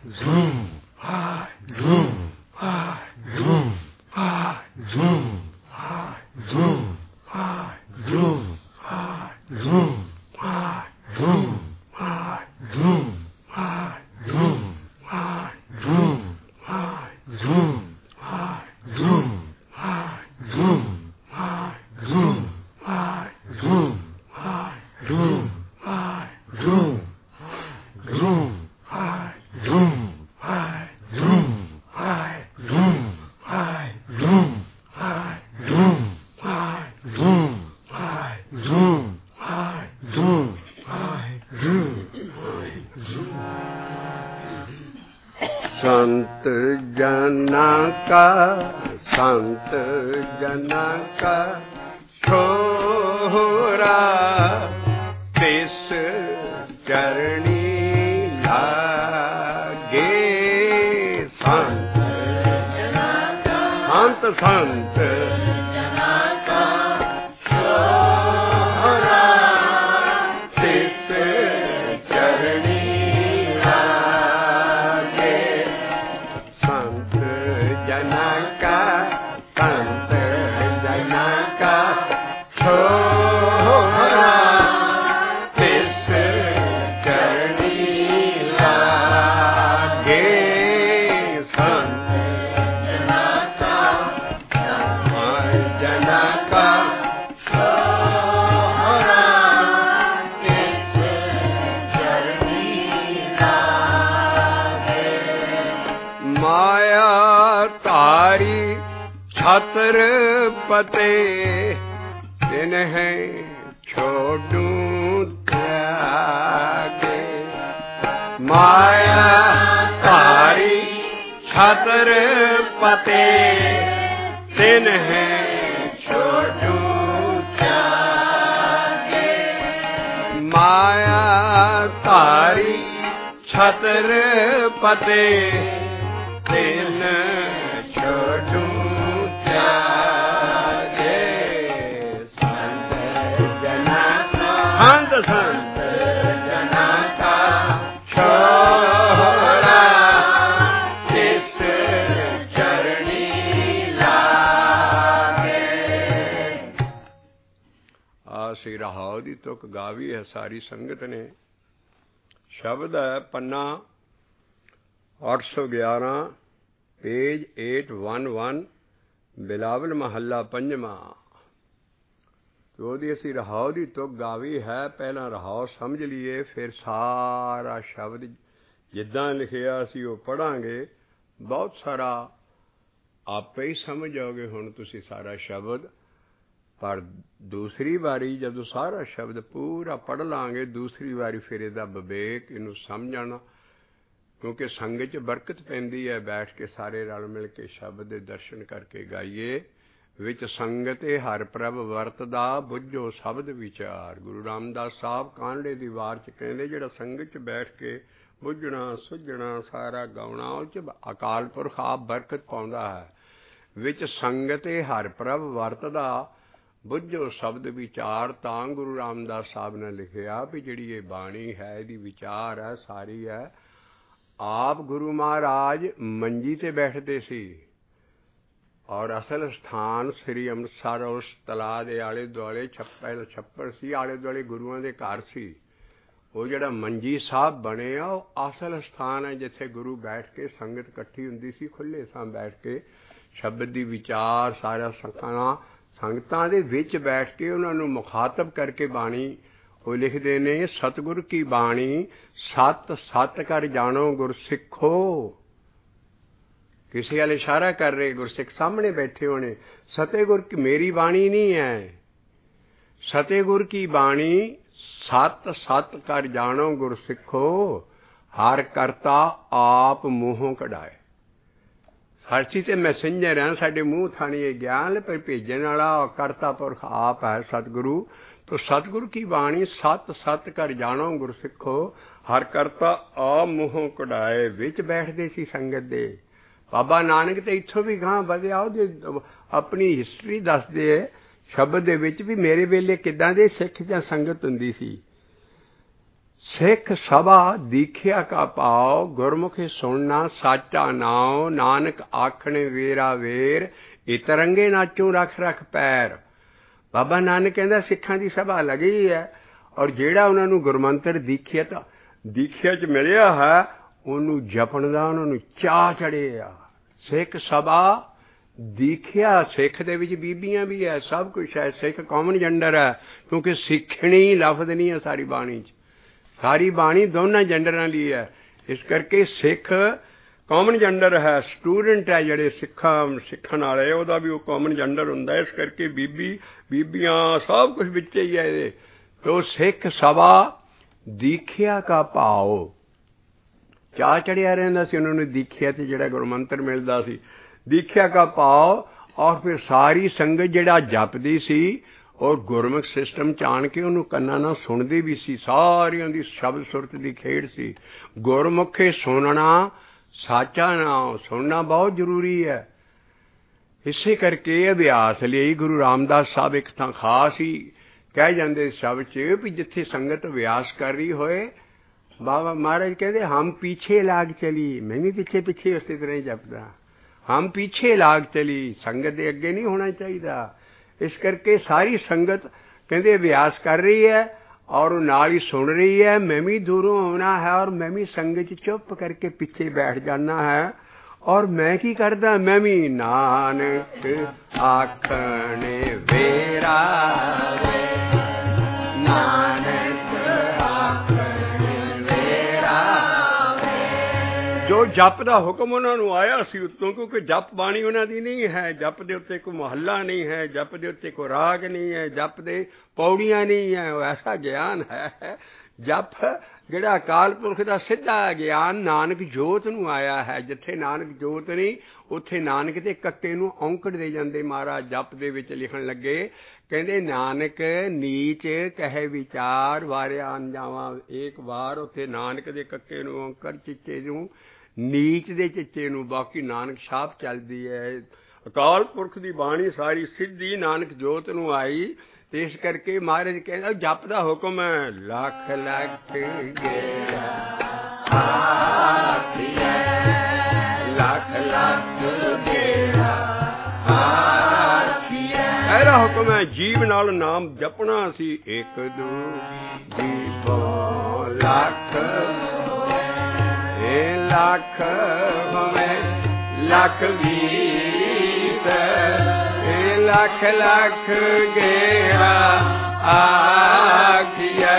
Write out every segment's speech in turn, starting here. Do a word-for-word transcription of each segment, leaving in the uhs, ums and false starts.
संत जना का संत जना का छोरा तिस चरणी लागे। संत जना का संत संत जना का छोरा तिस चरणी छत्र पते तिन्हें छोड़ूं त्यागे। माया तारी छत्र पते तिन्हें छोड़ूं त्यागे। माया तारी छत्र पते तिन छोड़ूं संत जना संत संत जना का छोरा तिस चरणी लागे। आ श्री राहौ दी तुक गावी है सारी संगत ने। शब्द है पन्ना अठ सौ ग्यारह page eight one one Bilaval महला पंजवा। तो ਉਹਦੀ ਅਸੀਂ ਰਹਾਉ ਦੀ ਤੁਕ ਗਾਵੀ ਹੈ। ਪਹਿਲਾਂ ਰਹਾਉ ਸਮਝ ਲਈਏ, ਫਿਰ ਸਾਰਾ ਸ਼ਬਦ ਜਿੱਦਾਂ ਲਿਖਿਆ ਅਸੀਂ ਉਹ ਪੜ੍ਹਾਂਗੇ। ਬਹੁਤ ਸਾਰਾ ਆਪੇ ਹੀ ਸਮਝ ਆਓਗੇ ਹੁਣ ਤੁਸੀਂ ਸਾਰਾ ਸ਼ਬਦ। ਪਰ ਦੂਸਰੀ ਵਾਰੀ ਜਦੋਂ ਸਾਰਾ ਸ਼ਬਦ ਪੂਰਾ ਪੜ੍ਹ ਲਾਂਗੇ, ਦੂਸਰੀ ਵਾਰੀ ਫਿਰ ਇਹਦਾ ਵਿਵੇਕ, ਇਹਨੂੰ ਸਮਝਣਾ, ਕਿਉਂਕਿ ਸੰਗਤ 'ਚ ਬਰਕਤ ਪੈਂਦੀ ਹੈ। ਬੈਠ ਕੇ ਸਾਰੇ ਰਲ ਮਿਲ ਕੇ ਸ਼ਬਦ ਦੇ ਦਰਸ਼ਨ ਕਰਕੇ ਗਾਈਏ। ਵਿੱਚ ਸੰਗਤੇ ਹਰ ਪ੍ਰਭ ਵਰਤਦਾ ਬੁੱਝੋ ਸ਼ਬਦ ਵਿਚਾਰ। ਗੁਰੂ ਰਾਮਦਾਸ ਸਾਹਿਬ ਕਾਂਡੇ ਦੀ ਵਾਰ 'ਚ ਕਹਿੰਦੇ ਜਿਹੜਾ ਸੰਗਤ 'ਚ ਬੈਠ ਕੇ ਬੁੱਝਣਾ ਸੁੱਝਣਾ ਸਾਰਾ ਗਾਉਣਾ, ਉਹ 'ਚ ਅਕਾਲ ਪੁਰਖ ਆਪ ਬਰਕਤ ਪਾਉਂਦਾ ਹੈ। ਵਿੱਚ ਸੰਗਤੇ ਹਰ ਪ੍ਰਭ ਵਰਤਦਾ ਬੁੱਝੋ ਸ਼ਬਦ ਵਿਚਾਰ। ਤਾਂ ਗੁਰੂ ਰਾਮਦਾਸ ਸਾਹਿਬ ਨੇ ਲਿਖਿਆ ਵੀ ਜਿਹੜੀ ਇਹ ਬਾਣੀ ਹੈ, ਇਹਦੀ ਵਿਚਾਰ ਹੈ ਸਾਰੀ ਹੈ। ਆਪ ਗੁਰੂ ਮਹਾਰਾਜ ਮੰਜੀ ਤੇ ਬੈਠਦੇ ਸੀ ਔਰ ਅਸਲ ਸਥਾਨ ਸ੍ਰੀ ਅੰਮ੍ਰਿਤਸਰ ਉਸ ਤਲਾਅ ਦੇ ਆਲੇ ਦੁਆਲੇ ਛੱਪੜ ਛੱਪੜ ਸੀ, ਆਲੇ ਦੁਆਲੇ ਗੁਰੂਆਂ ਦੇ ਘਰ ਸੀ। ਉਹ ਜਿਹੜਾ ਮੰਜੀ ਸਾਹਿਬ ਬਣੇ ਆ ਉਹ ਅਸਲ ਸਥਾਨ ਹੈ ਜਿੱਥੇ ਗੁਰੂ ਬੈਠ ਕੇ ਸੰਗਤ ਇਕੱਠੀ ਹੁੰਦੀ ਸੀ। ਖੁੱਲ੍ਹੇ ਥਾਂ ਬੈਠ ਕੇ ਸ਼ਬਦ ਦੀ ਵਿਚਾਰ ਸਾਰਾ ਸੰਗਤਾਂ ਸੰਗਤਾਂ ਦੇ ਵਿੱਚ ਬੈਠ ਕੇ ਉਹਨਾਂ ਨੂੰ ਮੁਖਾਤਬ ਕਰਕੇ ਬਾਣੀ ਉਹ ਲਿਖਦੇ ਨੇ। ਸਤਿਗੁਰ ਕੀ ਬਾਣੀ ਸਤ ਸਤ ਕਰ ਜਾਣੋ ਗੁਰ ਸਿੱਖੋ। ਕਿਸੇ ਵਾਲੇ ਇਸ਼ਾਰਾ ਕਰ ਰਹੇ, ਗੁਰਸਿੱਖ ਸਾਹਮਣੇ ਬੈਠੇ ਹੋਣੇ। ਸਤਿਗੁਰ ਕੀ ਮੇਰੀ ਬਾਣੀ ਨਹੀਂ ਹੈ, ਸਤਿਗੁਰ ਕੀ ਬਾਣੀ ਸਤ ਸਤ ਕਰ ਜਾਣੋ ਗੁਰ ਸਿੱਖੋ। ਹਰ ਕਰਤਾ ਆਪ ਮੂੰਹੋਂ ਕਢਾਏ। ਅਸੀਂ ਤੇ ਮੈਸੇਂਜਰ ਹਾਂ, ਸਾਡੇ ਮੂੰਹ ਥਾਣੀ ਇਹ ਗਿਆਨ, ਪਰ ਭੇਜਣ ਵਾਲਾ ਕਰਤਾ ਪੁਰਖ ਆਪ ਹੈ ਸਤਿਗੁਰੂ। ਤੋ ਸਤਿਗੁਰੂ ਕੀ ਬਾਣੀ ਸਤ ਸਤ ਕਰ ਜਾਣੋ ਗੁਰ ਸਿੱਖੋ। ਹਰ ਕਰਤਾ ਆਪ ਮੂੰਹੋਂ ਕਢਾਏ। ਵਿੱਚ ਬੈਠਦੇ ਸੀ ਸੰਗਤ ਦੇ। ਬਾਬਾ ਨਾਨਕ ਤੇ ਇੱਥੋਂ ਵੀ ਗਾਂਹ ਵਧਿਆ, ਉਹਦੇ ਆਪਣੀ ਹਿਸਟਰੀ ਦੱਸਦੇ ਹੈ ਸ਼ਬਦ ਦੇ ਵਿੱਚ ਵੀ ਮੇਰੇ ਵੇਲੇ ਕਿੱਦਾਂ ਦੇ ਸਿੱਖ ਜਾਂ ਸੰਗਤ ਹੁੰਦੀ ਸੀ। सिख सभा दीखिया का पाओ गुरमुखी सुनना साचा नाओ नानक आखने वेरा वेर इतरंगे नाचों रख रख पैर। बाबा नानक कहता सिखां दी सभा लगी है और जेड़ा उन्होंने गुरमंत्र दीखिया तो दीखिया च मिलिया है उन्होंने जपण दा उन्होंने चाह चढ़े आ। सिख सभा दीखिया सिख दे विच बीबियां भी है सब कुछ है। सिख कॉमन जेंडर है क्योंकि सिखणी लफज नहीं है सारी बाणी च। सारी बाणी दोनों जेंडरां लई है इस करके सिख कॉमन जेंडर है। स्टूडेंट है जिहड़े सिखां सिखण वाले उहदा भी वो कॉमन जेंडर हुंदा है। इस करके बीबी बीबियां सब कुछ विच ही है इहदे। तो सिख सभा दीखिया का भाव चाह चढ़िया रहिंदा सी उन्होंने दीखिया ते जिहड़ा गुरमंत्र मिलदा सी दीखिया का भाव। और फिर सारी संगत जिहड़ा जपदी सी और गुरमुख सिस्टम च आण के उन्होंने कन्नां नाल सुणदी भी सी। सारियां दी शब्द सुरत दी खेड़ सी। गुरमुखे सुनना साचा नाम सुनना बहुत जरूरी है। इसे करके अभ्यास लिए गुरु रामदास साहब एक थां खास ही कह जाते शब्द च भी जिथे संगत अभ्यास कर रही होए बाबा महाराज कहते हम पीछे लाग चली। मैं भी पीछे पीछे उस तरह ही जपदा हम पीछे लाग चली। संगत के अगे नहीं होना चाहिए। इस करके सारी संगत कहते अभ्यास कर रही है और नाल ही सुन रही है। मैं भी दूरों आना है और मैं भी संगत चुप करके पीछे बैठ जाना है। और मैं की करदा मैं भी नानक आखने वेरा वे नानक आखने वेरा वे। जो जप दा हुक्म उन्होंने आया सी उत्तों क्योंकि जप बाणी उन्हों दी नहीं है। जप दे उत्ते कोई महला नहीं है। जप दे उत्ते कोई राग नहीं है। जप दे पौड़ियां नहीं है। वो ऐसा ज्ञान है जप जिहड़ा अकाल पुरख दा सीधा ज्ञान नानक जोत नूं आया है। जिथे नानक जोत नहीं उत्थे नानक ते कक्के नूं औंकड़ दे जांदे। महाराज जप दे विच लिखण लगे कहंदे नानक नीच कहे विचार वारिया अंजावां एक बार। उत्थे नानक दे कक्के नूं औंकड़ चिच्चे नूं नीच दे चिच्चे नूं बाकी नानक छाप चलदी है। अकाल पुरख दी बाणी सारी सिद्धी नानक जोत नूं आई। ते इस करके महाराज कहंदा जप दा हुक्म है लख लख गेरा आखिया लख लख गेरा आखिया। ऐरा हुक्म है जीव नाल नाम जपना सी एक दो जीवो लख ए लख में लख बीस लख लख गेरा आखिया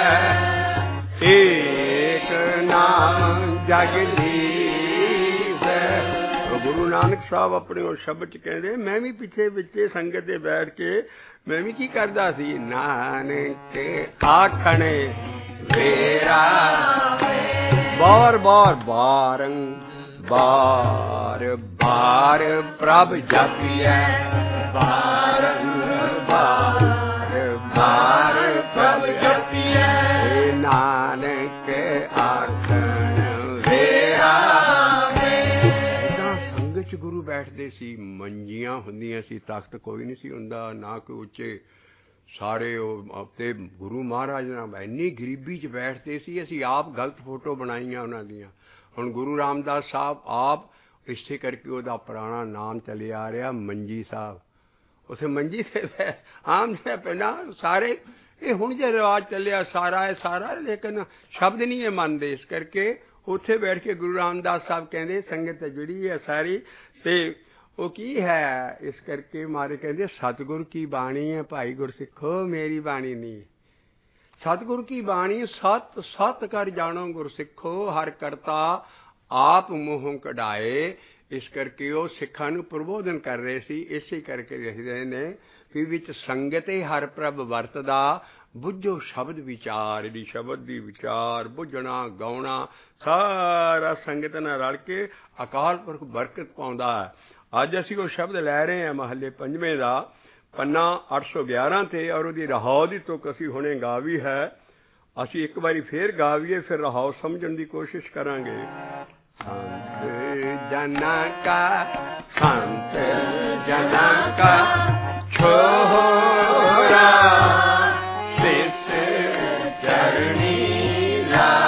एक नाम जगदीश। तो गुरु नानक साहब अपने उस शब्द च कहते मैं भी पिछे पिछे संगत दे बैठ के मैं भी की करदा सी नानक आखने वेरा बार बार बारं बार बार प्रभ जपिया बार बार बार प्रभ जपिया नानक आखण वेरा। संगत च गुरु बैठते सी मंजियां हुंदियां सी तख्त कोई नहीं सी हुंदा ना कोई उच्चे सारे ते गुरु महाराज नाल इन्नी गरीबी च बैठते सी। असीं आप गलत फोटो बनाईयां उन्हां दियां। हुण गुरु रामदास साहब आप इसे करके उहदा पुराना नाम चले आ रहा मंजी साहब। उसे मंजी से आम जो पिंडा सारे ये हुण जो रिवाज चलिया सारा है सारा लेकिन शब्द नहीं है मनते। इस करके उत्थे बैठ के गुरु रामदास साहब कहते संगत जुड़ी है सारी ते वो की है। इस करके मारे कहते सतगुर की बाणी है भाई गुरसिखो मेरी बाणी नहीं। सतगुर की बाणी सत सत कर जानो गुरसिखो हर करता आप मुँहों कढ़ाए। इस करके वो सिखां नूं प्रबोधन कर रहे सी। इसे करके लिखदे ने कि विच संगत हर प्रभ वरतदा बुझो शब्द विचार। इहदी शब्द दी विचार बुझना गाउणा सारा संगत नाल रल के अकाल पुरख बरकत पाउंदा है। अज असीं वो शब्द लै रहे हैं महले पंजवें दा पन्ना अठ सौ ग्यारह ते और उहदी रहाओ दी तुक असीं हुणे गा वी है। असीं एक बारी फिर गावीए फिर रहाओ समझण दी कोशिश करांगे। संत जना का संत जना का छोरा शिष चरणी ला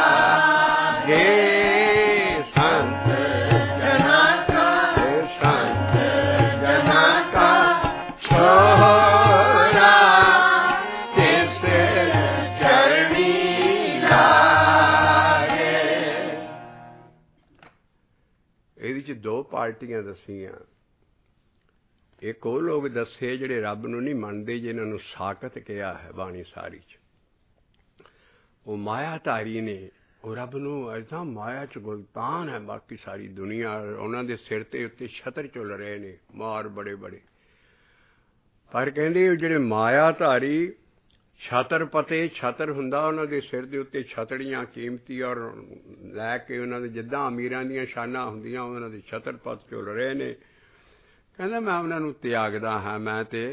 ਵਿੱਚ ਦੋ ਪਾਰਟੀਆਂ ਦੱਸੀਆਂ। ਇੱਕ ਉਹ ਲੋਕ ਦੱਸੇ ਜਿਹੜੇ ਰੱਬ ਨੂੰ ਨਹੀਂ ਮੰਨਦੇ, ਜਿਨ੍ਹਾਂ ਨੂੰ ਸਾਕਤ ਕਿਹਾ ਹੈ ਬਾਣੀ ਸਾਰੀ 'ਚ। ਉਹ ਮਾਇਆਧਾਰੀ ਨੇ, ਉਹ ਰੱਬ ਨੂੰ ਇੱਦਾਂ ਮਾਇਆ 'ਚ ਗੁਲਤਾਨ ਹੈ ਬਾਕੀ ਸਾਰੀ ਦੁਨੀਆ। ਉਹਨਾਂ ਦੇ ਸਿਰ 'ਤੇ ਉੱਤੇ ਛਤਰ ਝੁੱਲ ਰਹੇ ਨੇ ਮਾਰ ਬੜੇ ਬੜੇ। ਪਰ ਕਹਿੰਦੇ ਉਹ ਜਿਹੜੇ ਮਾਇਆਧਾਰੀ ਛਤਰ ਪਤੇ, ਛਤਰ ਹੁੰਦਾ ਉਹਨਾਂ ਦੇ ਸਿਰ ਦੇ ਉੱਤੇ ਛਤੜੀਆਂ ਕੀਮਤੀ ਔਰ ਲੈ ਕੇ ਉਹਨਾਂ ਦੇ ਜਿੱਦਾਂ ਅਮੀਰਾਂ ਦੀਆਂ ਸ਼ਾਨਾਂ ਹੁੰਦੀਆਂ ਉਹਨਾਂ ਦੇ ਛਤਰ ਪਤ ਝੁੱਲ ਰਹੇ ਨੇ। ਕਹਿੰਦਾ ਮੈਂ ਉਹਨਾਂ ਨੂੰ ਤਿਆਗਦਾ ਹਾਂ। ਮੈਂ ਤੇ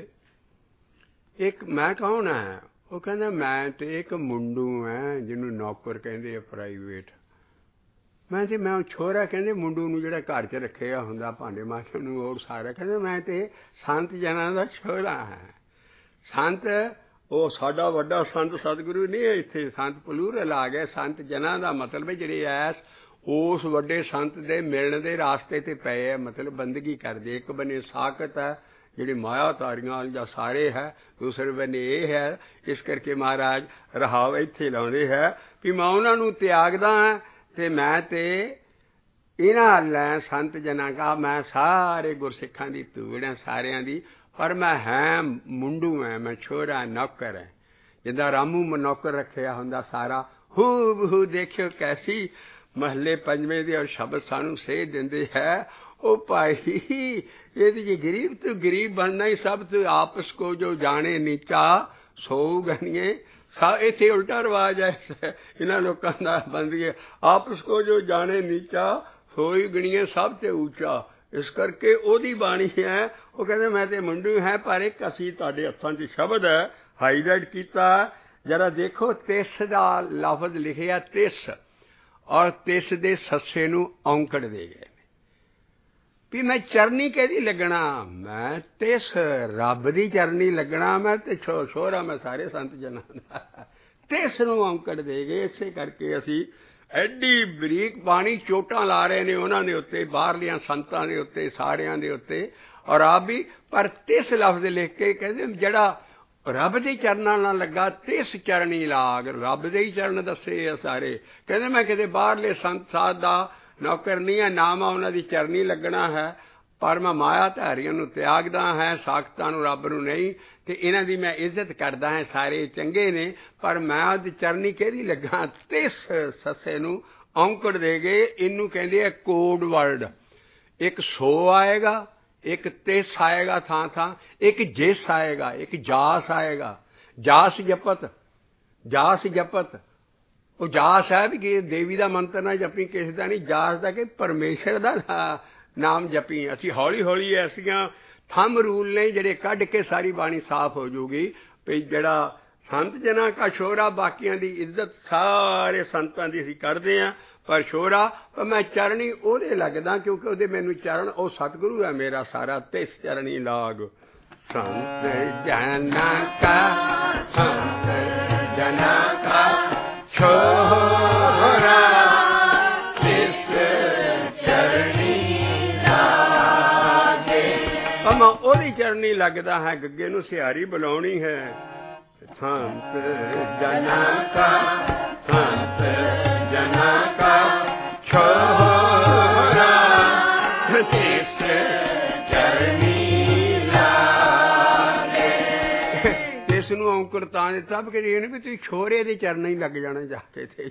ਇੱਕ ਮੈਂ ਕੌਣ ਹੈ? ਉਹ ਕਹਿੰਦਾ ਮੈਂ ਤੇ ਇੱਕ ਮੁੰਡੂ ਹੈ ਜਿਹਨੂੰ ਨੌਕਰ ਕਹਿੰਦੇ ਆ ਪ੍ਰਾਈਵੇਟ। ਮੈਂ ਤੇ ਮੈਂ ਛੋਰਾ ਕਹਿੰਦੇ ਮੁੰਡੂ ਨੂੰ ਜਿਹੜਾ ਘਰ 'ਚ ਰੱਖਿਆ ਹੁੰਦਾ ਭਾਂਡੇ ਮਾਂਜਣ ਨੂੰ, ਉਹ ਸਾਰਾ। ਕਹਿੰਦਾ ਮੈਂ ਤੇ ਸੰਤ ਜਨਾਂ ਦਾ ਛੋਰਾ ਹੈ। ਸੰਤ ਉਹ ਸਾਡਾ ਵੱਡਾ ਸੰਤ ਸਤਿਗੁਰੂ ਨਹੀਂ ਹੈ ਇੱਥੇ, ਸੰਤ ਪਲੂਰਲ ਆ ਗਿਆ। ਸੰਤ ਜਨਾਂ ਦਾ ਮਤਲਬ ਜਿਹੜੇ ਐਸ ਉਸ ਵੱਡੇ ਸੰਤ ਦੇ ਮਿਲਣ ਦੇ ਰਾਸਤੇ 'ਤੇ ਪਏ ਹੈ, ਮਤਲਬ ਬੰਦਗੀ ਕਰਦੇ। ਇੱਕ ਬੰਨੇ ਸਾਕਤ ਹੈ ਜਿਹੜੀ ਮਾਇਆਧਾਰੀਆਂ ਜਾਂ ਸਾਰੇ ਹੈ, ਦੂਸਰੇ ਬੰਨੇ ਇਹ ਹੈ। ਇਸ ਕਰਕੇ ਮਹਾਰਾਜ ਰਹਾਵ ਇੱਥੇ ਲਾਉਂਦੇ ਹੈ ਵੀ ਮੈਂ ਉਹਨਾਂ ਨੂੰ ਤਿਆਗਦਾ ਹਾਂ ਅਤੇ ਮੈਂ ਤੇ ਇਹਨਾਂ ਲੈ ਸੰਤ ਜਨਾਂ ਕਾ ਮੈਂ ਸਾਰੇ ਗੁਰਸਿੱਖਾਂ ਦੀ ਧੂੜ ਹੈ ਸਾਰਿਆਂ ਦੀ। ਪਰ ਮੈਂ ਹੈ ਮੁੰਡੂ ਹੈ, ਮੈਂ ਛੋਰਾ ਨੌਕਰ ਹੈ। ਜਿੱਦਾਂ ਰਾਮੂ ਨੌਕਰ ਰੱਖਿਆ ਹੁੰਦਾ ਸਾਰਾ। ਹੂ ਬਹੂ ਦੇਖਿਓ ਕੈਸੀ ਮਹੱਲੇ ਪੰਜਵੇਂ ਦੇ ਔਰ ਸ਼ਬਦ ਸਾਨੂੰ ਸੇਧ ਦਿੰਦੇ ਹੈ। ਉਹ ਭਾਈ ਇਹਦੀ ਜੇ ਗਰੀਬ ਤੋਂ ਗਰੀਬ ਬਣਨਾ ਹੀ ਸਭ ਤੋਂ ਆਪਸ ਕੋ ਜੋ ਜਾਣੇ ਨੀਚਾ ਸੋ ਗਣੀਏ। ਸਾ ਇੱਥੇ ਉਲਟਾ ਰਿਵਾਜ ਹੈ ਇਹਨਾਂ ਲੋਕਾਂ ਦਾ ਬੰਦਗੀ। ਆਪਸ ਕੋ ਜੋ ਜਾਣੇ ਨੀਚਾ ਸੋਈ ਗਣੀਏ ਸਭ ਤੋਂ ਉੱਚਾ। ਇਸ ਕਰਕੇ ਉਹਦੀ ਬਾਣੀ ਹੈ। ਉਹ ਕਹਿੰਦੇ ਮੈਂ ਤੇ ਮੁੰਡੂ ਹੈ, ਪਰ ਇੱਕ ਅਸੀਂ ਤੁਹਾਡੇ ਹੱਥਾਂ 'ਚ ਸ਼ਬਦ ਹੈ ਹਾਈਲਾਈਟ ਕੀਤਾ। ਜਰਾ ਦੇਖੋ ਤਿਸ ਦਾ ਲਫ਼ਜ਼ ਲਿਖਿਆ ਤਿਸ, ਔਰ ਤਿਸ ਦੇ ਸੱਸੇ ਨੂੰ ਔਂਕੜ ਦੇ ਗਏ ਵੀ ਮੈਂ ਚਰਨੀ ਕਿਹਦੀ ਲੱਗਣਾ? ਮੈਂ ਤਿਸ ਰੱਬ ਦੀ ਚਰਨੀ ਲੱਗਣਾ। ਮੈਂ ਤੇ ਛੋ ਛੋਰਾ ਮੈਂ ਸਾਰੇ ਸੰਤ ਜਨਾਂ ਦਾ। ਤਿਸ ਨੂੰ ਔਂਕੜ ਦੇ ਗਏ। ਇਸੇ ਕਰਕੇ ਅਸੀਂ ਐਡੀ ਬਰੀਕ ਬਾਣੀ ਚੋਟਾਂ ਲਾ ਰਹੇ ਨੇ ਉਹਨਾਂ ਦੇ ਉੱਤੇ, ਬਾਹਰਲਿਆਂ ਸੰਤਾਂ ਦੇ ਉੱਤੇ, ਸਾਰਿਆਂ ਦੇ ਉੱਤੇ, ਔਰ ਆਪ ਵੀ। ਪਰ ਤਿਸ ਲਫ਼ਜ਼ ਲਿਖ ਕੇ ਕਹਿੰਦੇ ਜਿਹੜਾ ਰੱਬ ਦੇ ਚਰਨਾਂ ਨਾਲ ਲੱਗਾ ਤਿਸ ਚਰਨੀ ਲਾਗ। ਰੱਬ ਦੇ ਹੀ ਚਰਨ ਦੱਸੇ ਆ ਸਾਰੇ। ਕਹਿੰਦੇ ਮੈਂ ਕਿਤੇ ਬਾਹਰਲੇ ਸੰਤ ਸਾਧ ਦਾ ਨੌਕਰ ਨਹੀਂ ਹੈ, ਨਾ ਮੈਂ ਉਹਨਾਂ ਦੀ ਚਰਨੀ ਲੱਗਣਾ ਹੈ। ਪਰ ਮੈਂ ਮਾਇਆਧਾਰੀਆਂ ਨੂੰ ਤਿਆਗਦਾ ਹੈ, ਸਾਖਤਾਂ ਨੂੰ, ਰੱਬ ਨੂੰ ਨਹੀਂ। ਅਤੇ ਇਹਨਾਂ ਦੀ ਮੈਂ ਇੱਜ਼ਤ ਕਰਦਾ ਹਾਂ, ਸਾਰੇ ਚੰਗੇ ਨੇ। ਪਰ ਮੈਂ ਉਹਦੀ ਚਰਨੀ ਕਿਹਦੀ ਲੱਗਾ? ਤਿਸ ਸੱਸੇ ਨੂੰ ਔਂਕੜ ਦੇ ਗਏ। ਇਹਨੂੰ ਕਹਿੰਦੇ ਆ ਕੋਡ ਵਰਡ। ਇੱਕ ਸੋ ਆਏਗਾ, ਇੱਕ ਤਿਸ ਆਏਗਾ ਥਾਂ ਥਾਂ, ਇੱਕ ਜਿਸ ਆਏਗਾ, ਇੱਕ ਜਾਸ ਆਏਗਾ। ਜਾਸ ਜਪਤ, ਜਾਸ ਜਪਤ। ਉਹ ਜਾਸ ਹੈ ਵੀ ਕਿ ਦੇਵੀ ਦਾ ਮੰਤਰ ਨਾ ਜਪੀ, ਕਿਸੇ ਦਾ ਨਹੀਂ। ਜਾਸ ਦਾ ਕਿ ਪਰਮੇਸ਼ਰ ਦਾ ਨਾਮ ਜਪੀ। ਅਸੀਂ ਹੌਲੀ ਹੌਲੀ ਐਸੀਆਂ ਥੰਮ ਰੂਲ ਨੇ ਜਿਹੜੇ ਕੱਢ ਕੇ ਸਾਰੀ ਬਾਣੀ ਸਾਫ਼ ਹੋ ਜੂਗੀ ਵੀ ਜਿਹੜਾ ਸੰਤ ਜਨਾਂ ਕਾ ਛੋਰਾ। ਬਾਕੀਆਂ ਦੀ ਇੱਜ਼ਤ ਸਾਰੇ ਸੰਤਾਂ ਦੀ ਅਸੀਂ ਕਰਦੇ ਹਾਂ, ਪਰ ਛੋਰਾ ਪਰ ਮੈਂ ਚਰਣੀ ਉਹਦੇ ਲੱਗਦਾ ਕਿਉਂਕਿ ਉਹਦੇ ਮੈਨੂੰ ਚਰਨ ਉਹ ਸਤਿਗੁਰੂ ਹੈ ਮੇਰਾ ਸਾਰਾ। ਤਿਸ ਚਰਣੀ ਲਾਗ ਸੰਤ ਜਨਾਂ ਕਾ, ਸੰਤ ਜਨਾਂ ਕਾ ਛੋਰਾ ਤਿਸ ਚਰਣੀ ਲਾਗੇ। ਪਰ ਮੈਂ ਉਹਦੀ ਚਰਣੀ ਲੱਗਦਾ ਹੈ। ਗੱਗੇ ਨੂੰ ਸਿਹਾਰੀ ਬੁਲਾਉਣੀ ਹੈ। ਸੰਤ ਜਨਾਂ ਕਾ, ਸੰਤ ਜਨਾਂ ਕਾ ਛੋਰਾ ਤਿਸ ਚਰਣੀ ਲਾਗੇ। ਤਿਸ ਨੂੰ ਔਂਕੜ ਤਾਂ ਦਿੱਤਾ ਕਿ ਇਹ ਨਹੀਂ ਵੀ ਤੁਸੀਂ ਛੋਰੇ ਦੇ ਚਰਨਾਂ ਹੀ ਲੱਗ ਜਾਣਾ ਜਾ ਕੇ। ਤੇ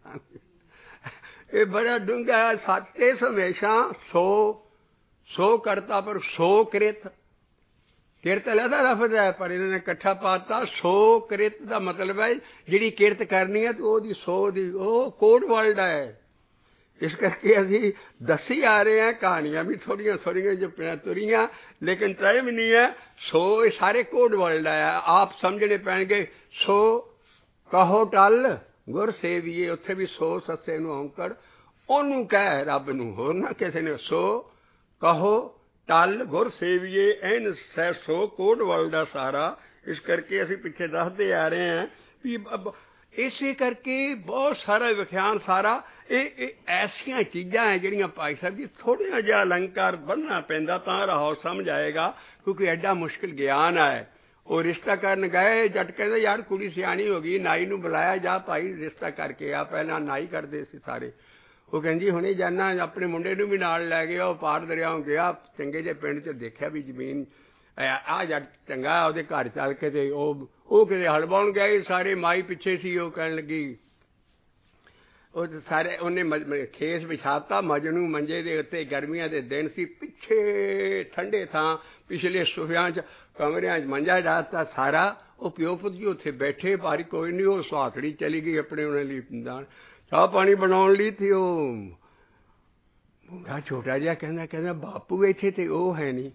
ਇਹ ਬੜਾ ਡੂੰਘਾ ਸਤਿਸ ਹਮੇਸ਼ਾ ਸੋ ਸੋ ਕਰਤਾ ਪਰ ਸੋ ਕ੍ਰਿਤ। ਕਿਰਤ ਅਲੱਗਾ ਲਫ਼ਜ਼ ਹੈ ਪਰ ਇਹਨਾਂ ਨੇ ਇਕੱਠਾ ਪਾਤਾ। ਸੋ ਕ੍ਰਿਤ ਦਾ ਮਤਲਬ ਹੈ ਜਿਹੜੀ ਕਿਰਤ ਕਰਨੀ ਹੈ ਤੇ ਉਹਦੀ ਸੋ ਦੀ ਉਹ ਕੋਡ ਵਰਲਡ ਹੈ। ਇਸ ਕਰਕੇ ਅਸੀਂ ਦੱਸੀ ਆ ਰਹੇ ਹਾਂ ਕਹਾਣੀਆਂ ਵੀ ਥੋੜ੍ਹੀਆਂ ਥੋੜ੍ਹੀਆਂ ਜੋ ਪਿਆ ਤੁਰੀਆਂ, ਲੇਕਿਨ ਟਾਈਮ ਨਹੀਂ ਹੈ। ਸੋ ਇਹ ਸਾਰੇ ਕੋਡ ਵਰਲਡ ਹੈ, ਆਪ ਸਮਝਣੇ ਪੈਣਗੇ। ਸੋ ਕਹੋ ਟਲ ਗੁਰ ਸੇਵੀਏ, ਉੱਥੇ ਵੀ ਸੋ ਸੱਸੇ ਨੂੰ ਔਂਕੜ। ਉਹਨੂੰ ਕਹਿ ਰੱਬ ਨੂੰ, ਹੋਰ ਨਾ ਕਿਸੇ ਨੇ। ਸੋ ਕਹੋ ਟਲ ਗੁਰ ਸੇਵੀਏ ਐਨ ਸੈ ਸੋ ਕੋਡ ਵਰਲਡ ਆ ਸਾਰਾ। ਇਸ ਕਰਕੇ ਅਸੀਂ ਪਿੱਛੇ ਦੱਸਦੇ ਆ ਰਹੇ ਹਾਂ ਵੀ ਇਸੇ ਕਰਕੇ ਬਹੁਤ ਸਾਰਾ ਵਿਖਿਆਨ ਸਾਰਾ ਇਹ ਇਹ ਐਸੀਆਂ ਚੀਜ਼ਾਂ ਹੈ ਜਿਹੜੀਆਂ ਭਾਈ ਸਾਹਿਬ ਜੀ ਥੋੜ੍ਹਾ ਜਿਹਾ ਅਲੰਕਾਰ ਬੰਨ੍ਹਣਾ ਪੈਂਦਾ ਤਾਂ ਰਾਹੋਂ ਸਮਝ ਆਏਗਾ, ਕਿਉਂਕਿ ਐਡਾ ਮੁਸ਼ਕਿਲ ਗਿਆਨ ਹੈ। ਉਹ ਰਿਸ਼ਤਾ ਕਰਨ ਗਏ, ਜੱਟ ਕਹਿੰਦੇ ਯਾਰ ਕੁੜੀ ਸਿਆਣੀ ਹੋ ਗਈ, ਨਾਈ ਨੂੰ ਬੁਲਾਇਆ, ਜਾ ਭਾਈ ਰਿਸ਼ਤਾ ਕਰਕੇ ਆ। ਪਹਿਲਾਂ ਨਾਈ ਕਰਦੇ ਸੀ ਸਾਰੇ। ਉਹ ਕਹਿੰਦੀ ਹੁਣੇ ਜਾਣਾ, ਆਪਣੇ ਮੁੰਡੇ ਨੂੰ ਵੀ ਨਾਲ ਲੈ ਗਿਆ। ਉਹ ਪਾਰ ਦਰਿਆਓਂ ਗਿਆ, ਚੰਗੇ ਜਿਹੇ ਪਿੰਡ 'ਚ ਦੇਖਿਆ ਵੀ ਜ਼ਮੀਨ ਆਹ ਜੱਟ ਚੰਗਾ, ਉਹਦੇ ਘਰ ਚੱਲ ਕੇ ਤੇ ਉਹ ਉਹ ਕਿਤੇ ਹਲ ਵਾਹੁਣ ਗਏ, ਸਾਰੇ ਮਾਈ ਪਿੱਛੇ ਸੀ। ਉਹ ਕਹਿਣ ਲੱਗੀ, ਉਹ ਸਾਰੇ ਉਹਨੇ ਖੇਸ ਵਿਛਾਤਾ ਮਜਨੂੰ ਮੰਜੇ ਦੇ ਉੱਤੇ, ਗਰਮੀਆਂ ਦੇ ਦਿਨ ਸੀ, ਪਿੱਛੇ ਠੰਡੇ ਥਾਂ ਪਿਛਲੇ ਸੋਫਿਆਂ 'ਚ ਕਮਰਿਆਂ 'ਚ ਮੰਜਾ ਡਾਤਾ ਸਾਰਾ। ਉਹ ਪਿਓ ਪੁੱਤ ਜੀ ਉੱਥੇ ਬੈਠੇ, ਪਰ ਕੋਈ ਨਹੀਂ। ਉਹ ਸੁਹਾਤੜੀ ਚਲੀ ਗਈ ਆਪਣੇ ਉਹਨਾਂ ਲਈ ਚਾਹ ਪਾਣੀ ਬਣਾਉਣ ਲਈ। ਤੇ ਉਹ ਮੁੰਡਾ ਛੋਟਾ ਜਿਹਾ ਕਹਿੰਦਾ ਕਹਿੰਦਾ ਬਾਪੂ ਇੱਥੇ ਤੇ ਉਹ ਹੈ ਨਹੀਂ।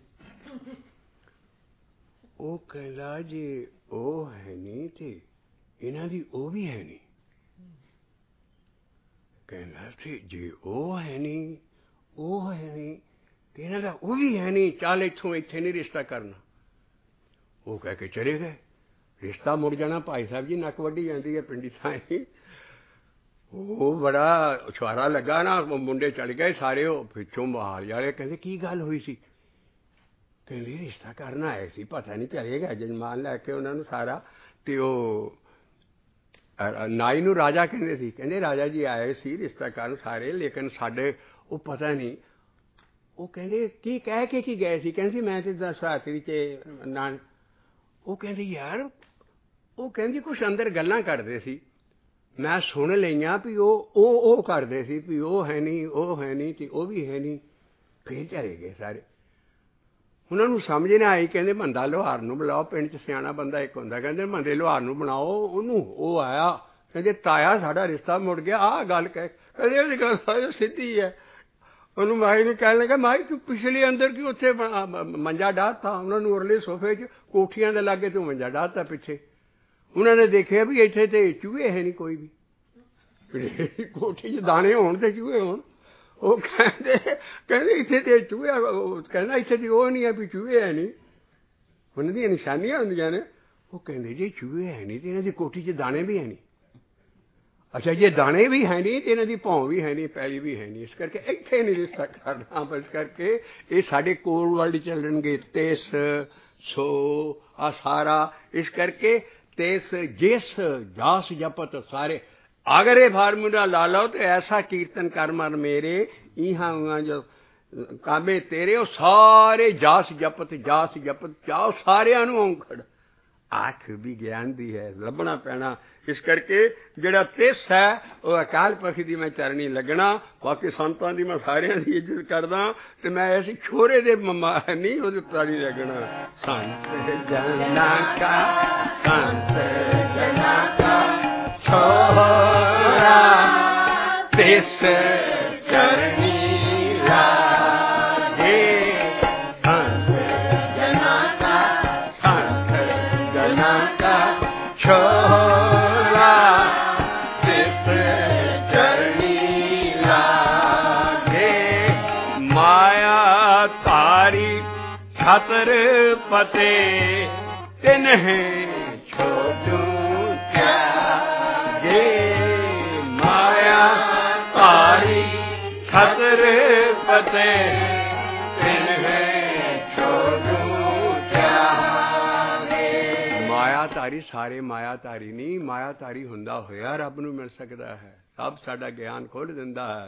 ਉਹ ਕਹਿੰਦਾ ਜੇ ਉਹ ਹੈ ਨਹੀਂ ਤੇ ਇਹਨਾਂ ਦੀ ਉਹ ਵੀ ਹੈ ਨਹੀਂ। ਕਹਿੰਦਾ ਤੇ ਜੇ ਉਹ ਹੈ ਨਹੀਂ, ਉਹ ਹੈ ਨਹੀਂ ਤੇ ਇਹਨਾਂ ਦਾ ਉਹ ਵੀ ਹੈ ਨਹੀਂ। ਚੱਲ ਇੱਥੋਂ, ਇੱਥੇ ਨਹੀਂ ਰਿਸ਼ਤਾ ਕਰਨਾ। ਉਹ ਕਹਿ ਕੇ ਚਲੇ ਗਏ। ਰਿਸ਼ਤਾ ਮੁੜ ਜਾਣਾ। ਭਾਈ ਸਾਹਿਬ ਜੀ ਨੱਕ ਵੱਢੀ ਜਾਂਦੀ ਹੈ ਪਿੰਡੀ ਥਾਂ। ਉਹ ਬੜਾ ਛੁਹਾਰਾ ਲੱਗਾ ਨਾ। ਮੁੰਡੇ ਚੜ ਗਏ ਸਾਰੇ। ਉਹ ਪਿੱਛੋਂ ਮਹਾਲੀ ਵਾਲੇ ਕਹਿੰਦੇ ਕੀ ਗੱਲ ਹੋਈ ਸੀ? ਕਹਿੰਦੇ ਰਿਸ਼ਤਾ ਕਰਨ ਆਏ ਸੀ, ਪਤਾ ਨਹੀਂ ਚਲੇਗਾ। ਜਜਮਾਨ ਲੈ ਕੇ ਉਹਨਾਂ ਨੂੰ ਸਾਰਾ। ਤੇ ਉਹ ਨਾਈ ਨੂੰ ਰਾਜਾ ਕਹਿੰਦੇ ਸੀ। ਕਹਿੰਦੇ ਰਾਜਾ ਜੀ ਆਏ ਸੀ ਰਿਸ਼ਤਾ ਕਰਨ ਸਾਰੇ, ਲੇਕਿਨ ਸਾਡੇ ਉਹ ਪਤਾ ਨਹੀਂ। ਉਹ ਕਹਿੰਦੇ ਕੀ ਕਹਿ ਕੇ ਕੀ ਗਏ ਸੀ? ਕਹਿੰਦੇ ਮੈਂ ਤੇ ਦਸ ਹਾਥੀ ਚ ਨਾ। ਉਹ ਕਹਿੰਦੇ ਯਾਰ, ਉਹ ਕਹਿੰਦੀ ਕੁਛ ਅੰਦਰ ਗੱਲਾਂ ਕਰਦੇ ਸੀ, ਮੈਂ ਸੁਣ ਲਈਆਂ ਵੀ ਉਹ ਉਹ ਉਹ ਕਰਦੇ ਸੀ ਵੀ ਉਹ ਹੈ ਨਹੀਂ, ਉਹ ਹੈ ਨਹੀਂ ਤੇ ਉਹ ਵੀ ਹੈ ਨਹੀਂ। ਫਿਰ ਚਲੇ ਗਏ ਸਾਰੇ। ਉਹਨਾਂ ਨੂੰ ਸਮਝ ਨਾ ਆਈ। ਕਹਿੰਦੇ ਬੰਦਾ ਲੁਹਾਰ ਨੂੰ ਬੁਲਾਓ, ਪਿੰਡ 'ਚ ਸਿਆਣਾ ਬੰਦਾ ਇੱਕ ਹੁੰਦਾ। ਕਹਿੰਦੇ ਬੰਦੇ ਲੁਹਾਰ ਨੂੰ ਬਣਾਓ ਉਹਨੂੰ। ਉਹ ਆਇਆ। ਕਹਿੰਦੇ ਤਾਇਆ ਸਾਡਾ ਰਿਸ਼ਤਾ ਮੁੜ ਗਿਆ। ਆਹ ਗੱਲ ਕਹਿ। ਕਹਿੰਦੇ ਉਹਦੀ ਗੱਲ ਸਿੱਧੀ ਹੈ। ਉਹਨੂੰ ਮਾਈ ਨੂੰ ਕਹਿਣ ਲੱਗਾ, ਮਾਈ ਤੂੰ ਪਿਛਲੇ ਅੰਦਰ ਕੀ ਉੱਥੇ ਮੰਜਾ ਡਾਹਤਾ? ਉਹਨਾਂ ਨੂੰ ਉਰਲੇ ਸੋਫੇ 'ਚ ਕੋਠੀਆਂ ਦੇ ਲਾਗੇ ਤੂੰ ਮੰਜਾ ਡਾਹਤਾ ਪਿੱਛੇ। ਉਹਨਾਂ ਨੇ ਦੇਖਿਆ ਵੀ ਇੱਥੇ ਤੇ ਚੂਹੇ ਹੈ ਨਹੀਂ ਕੋਈ ਵੀ। ਕੋਠੀ 'ਚ ਦਾਣੇ ਹੋਣ ਤੇ ਚੂਹੇ ਹੋਣ। ਉਹ ਕਹਿੰਦੇ ਕਹਿੰਦੇ ਇੱਥੇ ਤੇ ਚੂਹੇ, ਕਹਿੰਦਾ ਇੱਥੇ ਤੇ ਉਹ ਨਹੀਂ ਹੈ ਵੀ ਚੂਹੇ ਹੈ ਨਹੀਂ। ਉਹਨਾਂ ਦੀਆਂ ਨਿਸ਼ਾਨੀਆਂ ਹੁੰਦੀਆਂ ਨੇ। ਉਹ ਕਹਿੰਦੇ ਜੇ ਚੂਹੇ ਹੈ ਨਹੀਂ ਤੇ ਇਹਨਾਂ ਦੀ ਕੋਠੀ 'ਚ ਦਾਣੇ ਵੀ ਹੈ ਨਹੀਂ। ਅੱਛਾ ਜੇ ਦਾਣੇ ਵੀ ਹੈ ਨਹੀਂ ਤੇ ਇਹਨਾਂ ਦੀ ਭੌਂ ਵੀ ਹੈ ਨਹੀਂ, ਪੈਲੀ ਵੀ ਹੈ ਨਹੀਂ। ਇਸ ਕਰਕੇ ਇੱਥੇ ਨਹੀਂ ਰਿਸ਼ਤਾ ਕਰਨਾ। ਇਸ ਕਰਕੇ ਇਹ ਸਾਡੇ ਕੋਲ ਵਰਲਡ ਚੱਲਣਗੇ ਤੇਸ ਸੋ ਆ ਸਾਰਾ। ਇਸ ਕਰਕੇ ਤੇਸ ਜਿਸ ਜਾਸ ਜਪਤ ਸਾਰੇ। अगर ये फार्मूला ला लो तो ऐसा कीर्तन कर मर मेरे इहा जो कामे तेरे वो सारे जास जपत जास जपत जाओ सारे औंखड़। आख भी ज्ञान दी है, लभना पैना। इस करके जिहड़ा तिस है वो अकाल पुरख दी मैं चरणी लगना। बाकी संतां दी मैं सारियां दी इज्जत करदा ते मैं ऐसी छोरे दे नहीं ओहदे तारी लगना। संत जना का संत जना का छोरा तिस चरणी लागे। संत जना का संत जना का छोरा तिस चरणी लागे। माया तारी छतर पते तिन्हें छोटू माया तारी खतर पते माया तारी सारे माया तारी नहीं। माया तारी हुंदा होया रब नूं मिल सकदा है। सब साडा ज्ञान खोल दिंदा है।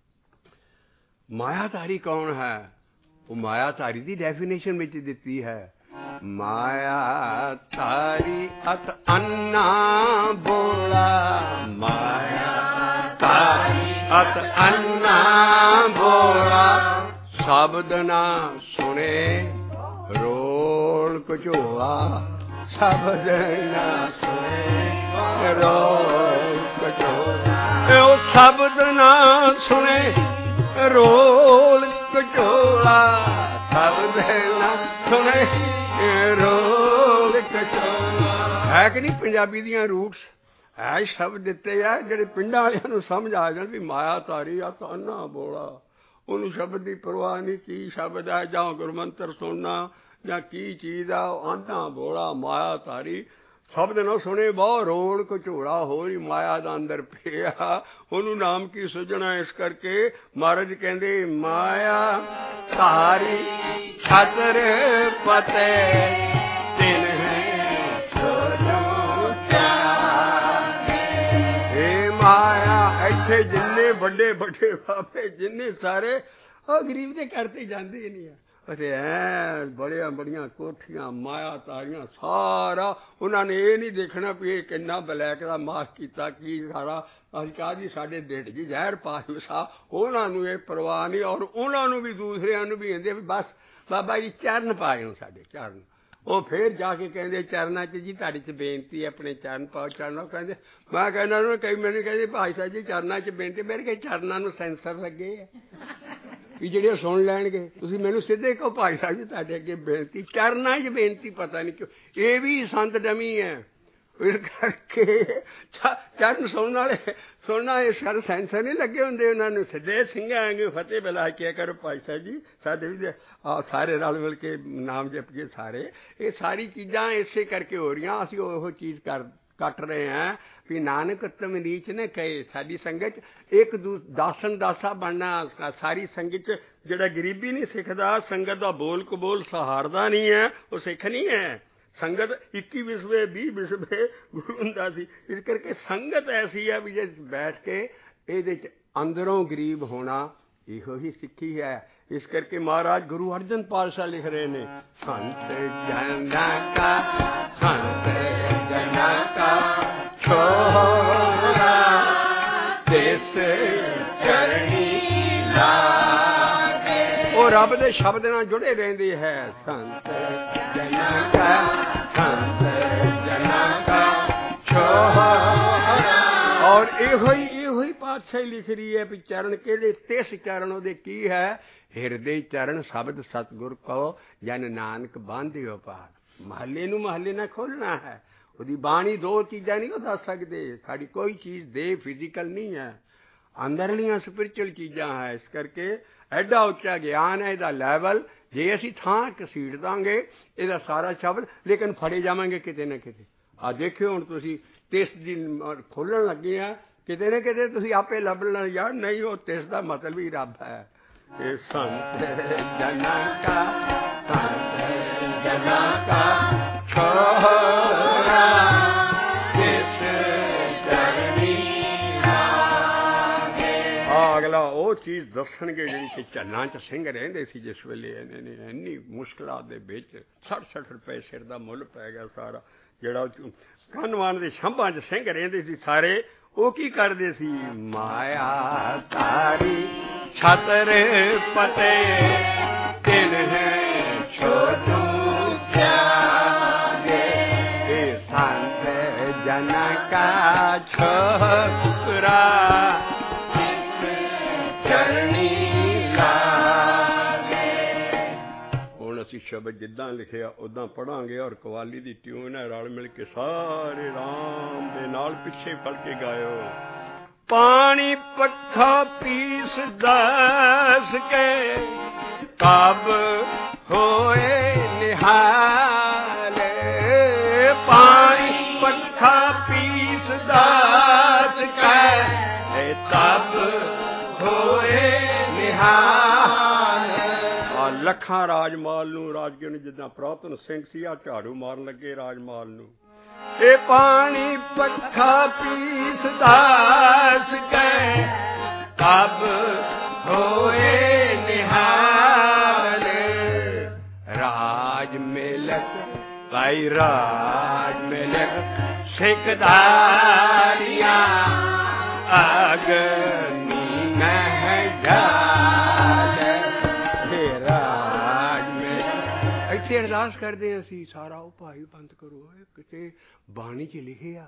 माया तारी कौन है? वो माया तारी दी डेफिनेशन विच दित्ती है। माया तारी अत अन्ना बोला। माया तारी अत अन्ना बोला। शब्द ना सुने रोल कचोला। शब्द ना सुने रोल कचोला। ओ शब्द ना सुने रोल कचोला। शब्द ना सुने है कि नहीं? पंजाबी दियां रूट्स है शब्द दिते है जिहड़े पिंडां वालियां नूं समझ आ जाण भी माया तारी आ ताना बोला। उन्होंने शब्द की परवाह नहीं की। शब्द है जां गुरमंत्र सुनना जां की चीज़ आ, आना बोला माया तारी। शब्द ना सुने बहुत रोल घचोड़ा हो रही माया का अंदर पिया। उन्होंने नाम की सुझना। इस करके महाराज कहते माया तारी छतर पते तिन्हें छोटू। हे माया इत्थे जिन्ने जिन्ने बड़े बड़े बाबे जिन्ने सारे और गरीब के घर ते जाते ही नहीं है अरे ऐ बड़िया बड़िया कोठियां माया तारियां सारा उन्होंने ये नहीं देखना भी ये किन्ना ब्लैक का मास किया की सारा ਅਸੀਂ ਕਹਾ ਜੀ ਸਾਡੇ ਢਿੱਡ 'ਚ ਜ਼ਹਿਰ ਪਾ ਦਿਓ ਸਾ ਉਹਨਾਂ ਨੂੰ ਇਹ ਪਰਵਾਹ ਨਹੀਂ ਔਰ ਉਹਨਾਂ ਨੂੰ ਵੀ ਦੂਸਰਿਆਂ ਨੂੰ ਵੀ ਕਹਿੰਦੇ ਵੀ ਬਸ ਬਾਬਾ ਜੀ ਚਰਨ ਪਾ ਜਾਓ ਸਾਡੇ ਚਰਨ ਉਹ ਫਿਰ ਜਾ ਕੇ ਕਹਿੰਦੇ ਚਰਨਾਂ 'ਚ ਜੀ ਤੁਹਾਡੇ 'ਚ ਬੇਨਤੀ ਆਪਣੇ ਚਰਨ ਪਾਓ ਚਰਨਾਂ ਕਹਿੰਦੇ ਮੈਂ ਕਹਿੰਦਾ ਉਹਨੂੰ ਕਈ ਮੈਨੂੰ ਕਹਿੰਦੇ ਭਾਈ ਸਾਹਿਬ ਜੀ ਚਰਨਾਂ 'ਚ ਬੇਨਤੀ ਮੇਰੇ ਕਿ ਚਰਨਾਂ ਨੂੰ ਸੈਂਸਰ ਲੱਗੇ ਆ ਵੀ ਜਿਹੜੇ ਸੁਣ ਲੈਣਗੇ ਤੁਸੀਂ ਮੈਨੂੰ ਸਿੱਧੇ ਕਹੋ ਭਾਈ ਸਾਹਿਬ ਜੀ ਤੁਹਾਡੇ ਅੱਗੇ ਬੇਨਤੀ ਚਰਨਾਂ 'ਚ ਬੇਨਤੀ ਪਤਾ ਨਹੀਂ ਕਿਉਂ ਇਹ ਵੀ ਸੰਤ ਡਮੀ ਹੈ ਇਸ ਕਰਕੇ ਚਰਨ ਸੁਣਨ ਵਾਲੇ ਸੁਣਨਾ ਇਸ ਕਰ ਸੈਂਸਰ ਨਹੀਂ ਲੱਗੇ ਹੁੰਦੇ ਉਹਨਾਂ ਨੂੰ ਸਿੱਧੇ ਸਿੰਘਾਂ ਵਾਂਗੂ ਫਤਿਹ ਬੁਲਾ ਕੇ ਕਰੋ ਭਾਈ ਸਾਹਿਬ ਜੀ ਸਾਡੇ ਵੀ ਸਾਰੇ ਰਲ ਮਿਲ ਕੇ ਨਾਮ ਜਪੀਏ ਸਾਰੇ ਇਹ ਸਾਰੀ ਚੀਜ਼ਾਂ ਇਸੇ ਕਰਕੇ ਹੋ ਰਹੀਆਂ ਅਸੀਂ ਉਹ ਚੀਜ਼ ਕਰ ਕੱਟ ਰਹੇ ਹਾਂ ਵੀ ਨਾਨਕ ਤੁਮ ਨੀਚ ਨੇ ਕਹੇ ਸਾਡੀ ਸੰਗਤ ਇੱਕ ਦੂ ਦਾਸਨ ਦਾਸਾ ਬਣਨਾ ਸਾਰੀ ਸੰਗਤ 'ਚ ਜਿਹੜਾ ਗਰੀਬੀ ਨਹੀਂ ਸਿੱਖਦਾ ਸੰਗਤ ਦਾ ਬੋਲ ਕਬੋਲ ਸਹਾਰਦਾ ਨਹੀਂ ਹੈ ਉਹ ਸਿੱਖ ਨਹੀਂ ਹੈ ਸੰਗਤ ਇੱਕੀ ਵਿਸਵੇ ਵੀਹ ਵਿਸਵੇ ਗੁਰੂ ਹੁੰਦਾ ਸੀ ਇਸ ਕਰਕੇ ਸੰਗਤ ਐਸੀ ਹੈ ਵੀ ਜੇ ਬੈਠ ਕੇ ਇਹਦੇ 'ਚ ਅੰਦਰੋਂ ਗਰੀਬ ਹੋਣਾ ਇਹੋ ਹੀ ਸਿੱਖੀ ਹੈ ਇਸ ਕਰਕੇ ਮਹਾਰਾਜ ਗੁਰੂ ਅਰਜਨ ਪਾਤਸ਼ਾਹ ਲਿਖ ਰਹੇ ਨੇ ਸੰਤ ਜਨਾਂ ਕਾ ਸੰਤ ਜਨਾਂ ਕਾ ਛੋਰਾ ਤਿਸ ਚਰਣੀ ਲਾਗੇ ਉਹ ਰੱਬ ਦੇ ਸ਼ਬਦ ਨਾਲ ਜੁੜੇ ਰਹਿੰਦੇ ਹੈ ਸੰਤ ਜਨਾਂ ਕਾ ਸੰਤ ਜਨਾਂ ਕਾ ਛੋਰਾ ਔਰ ਇਹੋ ਹੀ ਇਹੋ ਹੀ ਪਾਤਸ਼ਾਹੀ ਲਿਖ ਰਹੀ ਹੈ ਵੀ ਚਰਨ ਕਿਹੜੇ ਤਿਸ ਚਰਨ ਉਹਦੇ ਕੀ ਹੈ ਹਿਰਦੇ ਚਰਨ ਸ਼ਬਦ ਸਤਿਗੁਰ ਕਹੋ ਜਨ ਨਾਨਕ ਬਾਂਧਿਓ ਪਾਰ ਮਹੱਲੇ ਨੂੰ ਮਹੱਲੇ ਨਾਲ ਖੋਲ੍ਹਣਾ ਹੈ ਉਹਦੀ ਬਾਣੀ ਦੋ ਚੀਜ਼ਾਂ ਨਹੀਂ ਉਹ ਦੱਸ ਸਕਦੇ ਸਾਡੀ ਕੋਈ ਚੀਜ਼ ਦੇ ਫਿਜ਼ੀਕਲ ਨਹੀਂ ਹੈ ਅੰਦਰਲੀਆਂ ਸਪਿਰਿਚੁਅਲ ਚੀਜ਼ਾਂ ਹੈ ਇਸ ਕਰਕੇ ਐਡਾ ਉੱਚਾ ਗਿਆਨ ਹੈ ਇਹਦਾ ਲੈਵਲ ਜੇ ਅਸੀਂ ਥਾਂ ਘਸੀਟ ਦਾਂਗੇ ਇਹਦਾ ਸਾਰਾ ਸ਼ਬਦ ਲੇਕਿਨ ਫੜੇ ਜਾਵਾਂਗੇ ਕਿਤੇ ਨਾ ਕਿਤੇ ਆ ਦੇਖਿਓ ਹੁਣ ਤੁਸੀਂ ਤਿਸ ਦੀ ਖੋਲ੍ਹਣ ਲੱਗੇ ਆ ਕਿਤੇ ਨਾ ਕਿਤੇ ਤੁਸੀਂ ਆਪੇ ਲੱਭਣਾ ਯਾਰ ਨਹੀਂ ਉਹ ਤਿਸ ਦਾ ਮਤਲਬ ਹੀ ਰੱਬ ਹੈ ਇਹ ਸੰਤ ਜਨਾਂ ਕਾ ਸੰਤ ਜਨਾਂ ਕਾ ਛੋਰਾ ਤਿਸ ਚਰਣੀ ਲਾਗੇ ਆ ਅਗਲਾ ਉਹ ਚੀਜ਼ ਦੱਸਣਗੇ ਜਿਹੜੀ ਕਿ ਝੰਨਾਂ 'ਚ ਸਿੰਘ ਰਹਿੰਦੇ ਸੀ ਜਿਸ ਵੇਲੇ ਇਹਨੇ ਨੇ ਇੰਨੀ ਮੁਸ਼ਕਿਲਾਂ ਦੇ ਵਿੱਚ ਸੱਠ ਸੱਠ ਰੁਪਏ ਸਿਰ ਦਾ ਮੁੱਲ ਪੈ ਗਿਆ ਸਾਰਾ ਜਿਹੜਾ ਕੰਨਵਾਨ ਦੇ ਸ਼ੰਭਾਂ 'ਚ ਸਿੰਘ ਰਹਿੰਦੇ ਸੀ ਸਾਰੇ ਉਹ ਕੀ ਕਰਦੇ ਸੀ ਮਾਇਆ ਤਾਰੀ ਛਤਰ ਪਤੇ ਤਿਨ ਛੋਟੂ ਜਾਗੇ ਇਹ ਸੰਤ ਜਨਾਂ ਕਾ ਛੋਰਾ ਚਰਣੀ ਲਾਗੇ ਹੁਣ ਅਸੀਂ ਸ਼ਬਦ ਜਿੱਦਾਂ ਲਿਖਿਆ ਉੱਦਾਂ ਪੜ੍ਹਾਂਗੇ ਔਰ ਕਵਾਲੀ ਦੀ ਟਿਊਨ ਹੈ ਰਲ ਮਿਲ ਕੇ ਸਾਰੇ ਰਾਮ ਦੇ ਨਾਲ ਪਿੱਛੇ ਫੜ ਕੇ ਗਾਇਓ ਪਾਣੀ ਪੱਖਾ ਪੀਸ ਦਸ ਕੇ ਕਬ ਹੋਏ ਨਿਹਾਲ ਪਾਣੀ ਪੱਖਾ ਪੀਸ ਦਸ ਕੇ ਤਬ ਹੋਏ ਨਿਹਾਲ ਆ ਲੱਖਾਂ ਰਾਜਮਾਲ ਨੂੰ ਰਾਜਗੇ ਨੂੰ ਜਿੱਦਾਂ ਪ੍ਰਾਤਨ ਸਿੰਘ ਸੀ ਆ ਝਾੜੂ ਮਾਰਨ ਲੱਗੇ ਰਾਜਮਾਲ ਨੂੰ ਇਹ ਪਾਣੀ ਪੱਖਾ ਪੀਸ ਦਸ ਕੇ ਕਬ ਹੋਏ ਨਿਹਾਲ ਰਾਜ ਮਿਲਕ ਭਾਈ ਰਾਜ ਮਿਲਕ ਸਿੱਖਦਾਰੀਆਂ ਅਗਨੀ ਮਹਿ ਜਾਲ ਹੇ ਰਾਜ ਮਿਲਕ ਇੱਥੇ ਅਰਦਾਸ ਕਰਦੇ ਅਸੀਂ ਸਾਰਾ ਉਹ ਭਾਈ ਬੰਦ ਕਰੋ ਕਿਤੇ ਬਾਣੀ 'ਚ ਲਿਖਿਆ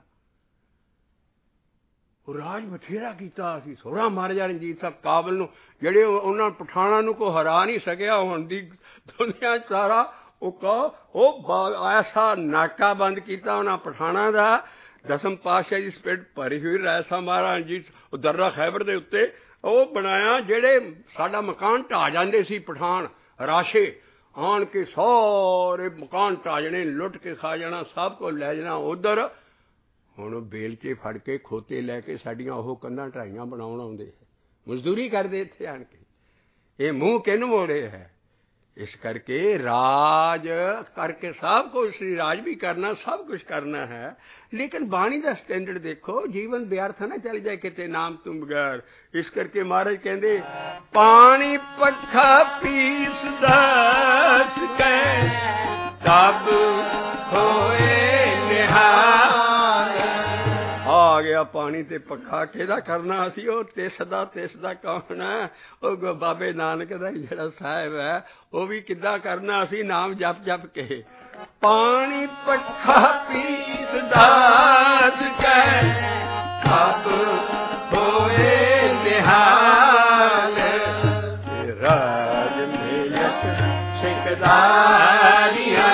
ਉਹ ਰਾਜ ਬਥੇਰਾ ਕੀਤਾ ਅਸੀਂ ਸੋਹਰਾ ਮਹਾਰਾਜਾ ਰਣਜੀਤ ਸਾਹਿਬ ਕਾਬਲ ਨੂੰ ਜਿਹੜੇ ਉਹਨਾਂ ਪਠਾਣਾਂ ਨੂੰ ਕੋਈ ਹਰਾ ਨਹੀਂ ਸਕਿਆ ਹੁਣ ਦੀ ਦੁਨੀਆ ਸਾਰਾ ਉਹ ਕਹੋ ਉਹ ਐਸਾ ਨਾਕਾ ਬੰਦ ਕੀਤਾ ਉਹਨਾਂ ਪਠਾਣਾਂ ਦਾ ਦਸਮ ਪਾਤਸ਼ਾਹ ਦੀ ਸਪੀਡ ਭਰੀ ਹੋਈ ਰਾਜਾ ਮਹਾਰਾਜਾ ਰਣਜੀਤ ਉਹ ਦਰਰਾ ਖੈਬਰ ਦੇ ਉੱਤੇ ਉਹ ਬਣਾਇਆ ਜਿਹੜੇ ਸਾਡਾ ਮਕਾਨ ਢਾਹ ਜਾਂਦੇ ਸੀ ਪਠਾਨ ਰਾਸ਼ੇ ਆਣ ਕੇ ਸਾਰੇ ਮਕਾਨ ਢਾਹ ਜਾਣੇ ਲੁੱਟ ਕੇ ਖਾ ਜਾਣਾ ਸਭ ਕੁਝ ਲੈ ਜਾਣਾ ਉੱਧਰ ਹੁਣ ਬੇਲਚੇ ਫੜ ਕੇ ਖੋਤੇ ਲੈ ਕੇ ਸਾਡੀਆਂ ਉਹ ਕੰਧਾਂ ਢਾਈਆਂ ਬਣਾਉਣ ਆਉਂਦੇ ਮਜ਼ਦੂਰੀ ਕਰਦੇ ਇੱਥੇ ਆਣ ਕੇ ਇਹ ਮੂੰਹ ਕਿਹਨੂੰ ਮੋੜੇ ਹੈ इस करके राज करके सब कुछ श्री राज भी करना, सब कुछ करना है, लेकिन बाणी का स्टैंडर्ड देखो, जीवन व्यर्थ ना चल जाए किते नाम तुम बगैर। इस करके महाराज कहते पानी पखा पीस दस के तब होए निहाल। आ गया पानी ते पखा केदा करना असी, ओ तिसदा तिसदा कौन है, ओ बाबे नानक दा जिहड़ा साहिब है वो भी किदा करना असी, नाम जप जप के। पानी पखा पीस दास के तब होए निहाल। राज मिलत सिकदारिया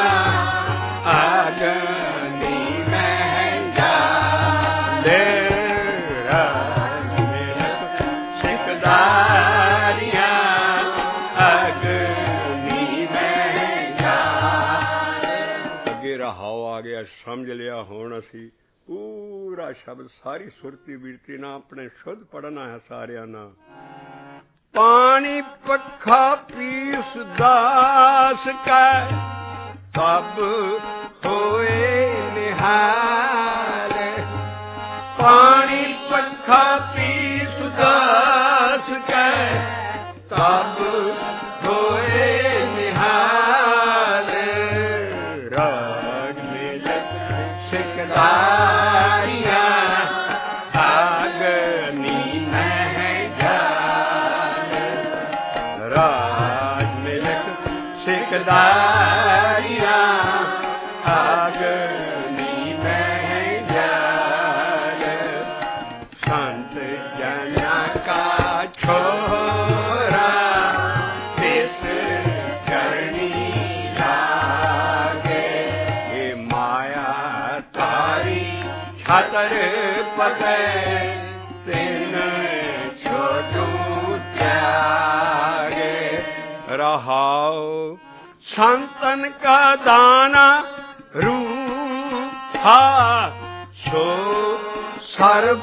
अग्नि में जाले। राज मिलत सिकदारिया अग्नि में जाले। अगे रहाओ आ गया, समझ लिया हुण असी पूरा शब्द सारी सुरती बिरती ना अपने शुद्ध पढ़ना है सारिया ना। पानी पखा पीस दास का तब होए निहाल। पानी पखा पीस दास का तब होए निहाल। राज मिलत सिकदारिया अग्नि में जाल। राज मिलत सिकदारिया अग्नि में जाल। संत जना का छोरा तिस करनी लागे। ये माया तारी छतर पते तिन छोटू त्यागे। रहाओ संतन का दाना रूठा सो सर्व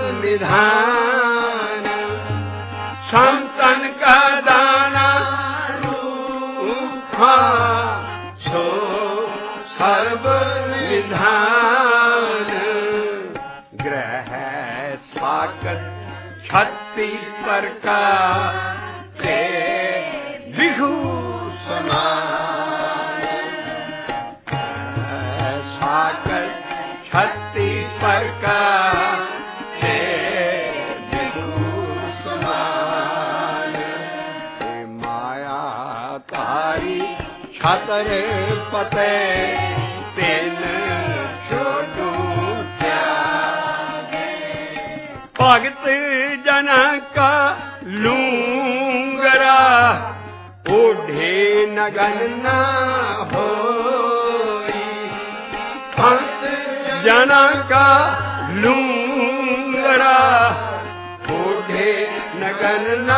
निधान। संतन का दाना रूठा सो सर्व निधान। ग्रह साकत छत्ती पर का विभू समान। साकत छत्ती पर का विभू समान। माया तारी छतर पते तिन छोटू त्यागे। भगत जना का लूंगरा ओढ़े नगन न होई। भक्त जना का लूंगरा ओढ़े नगन न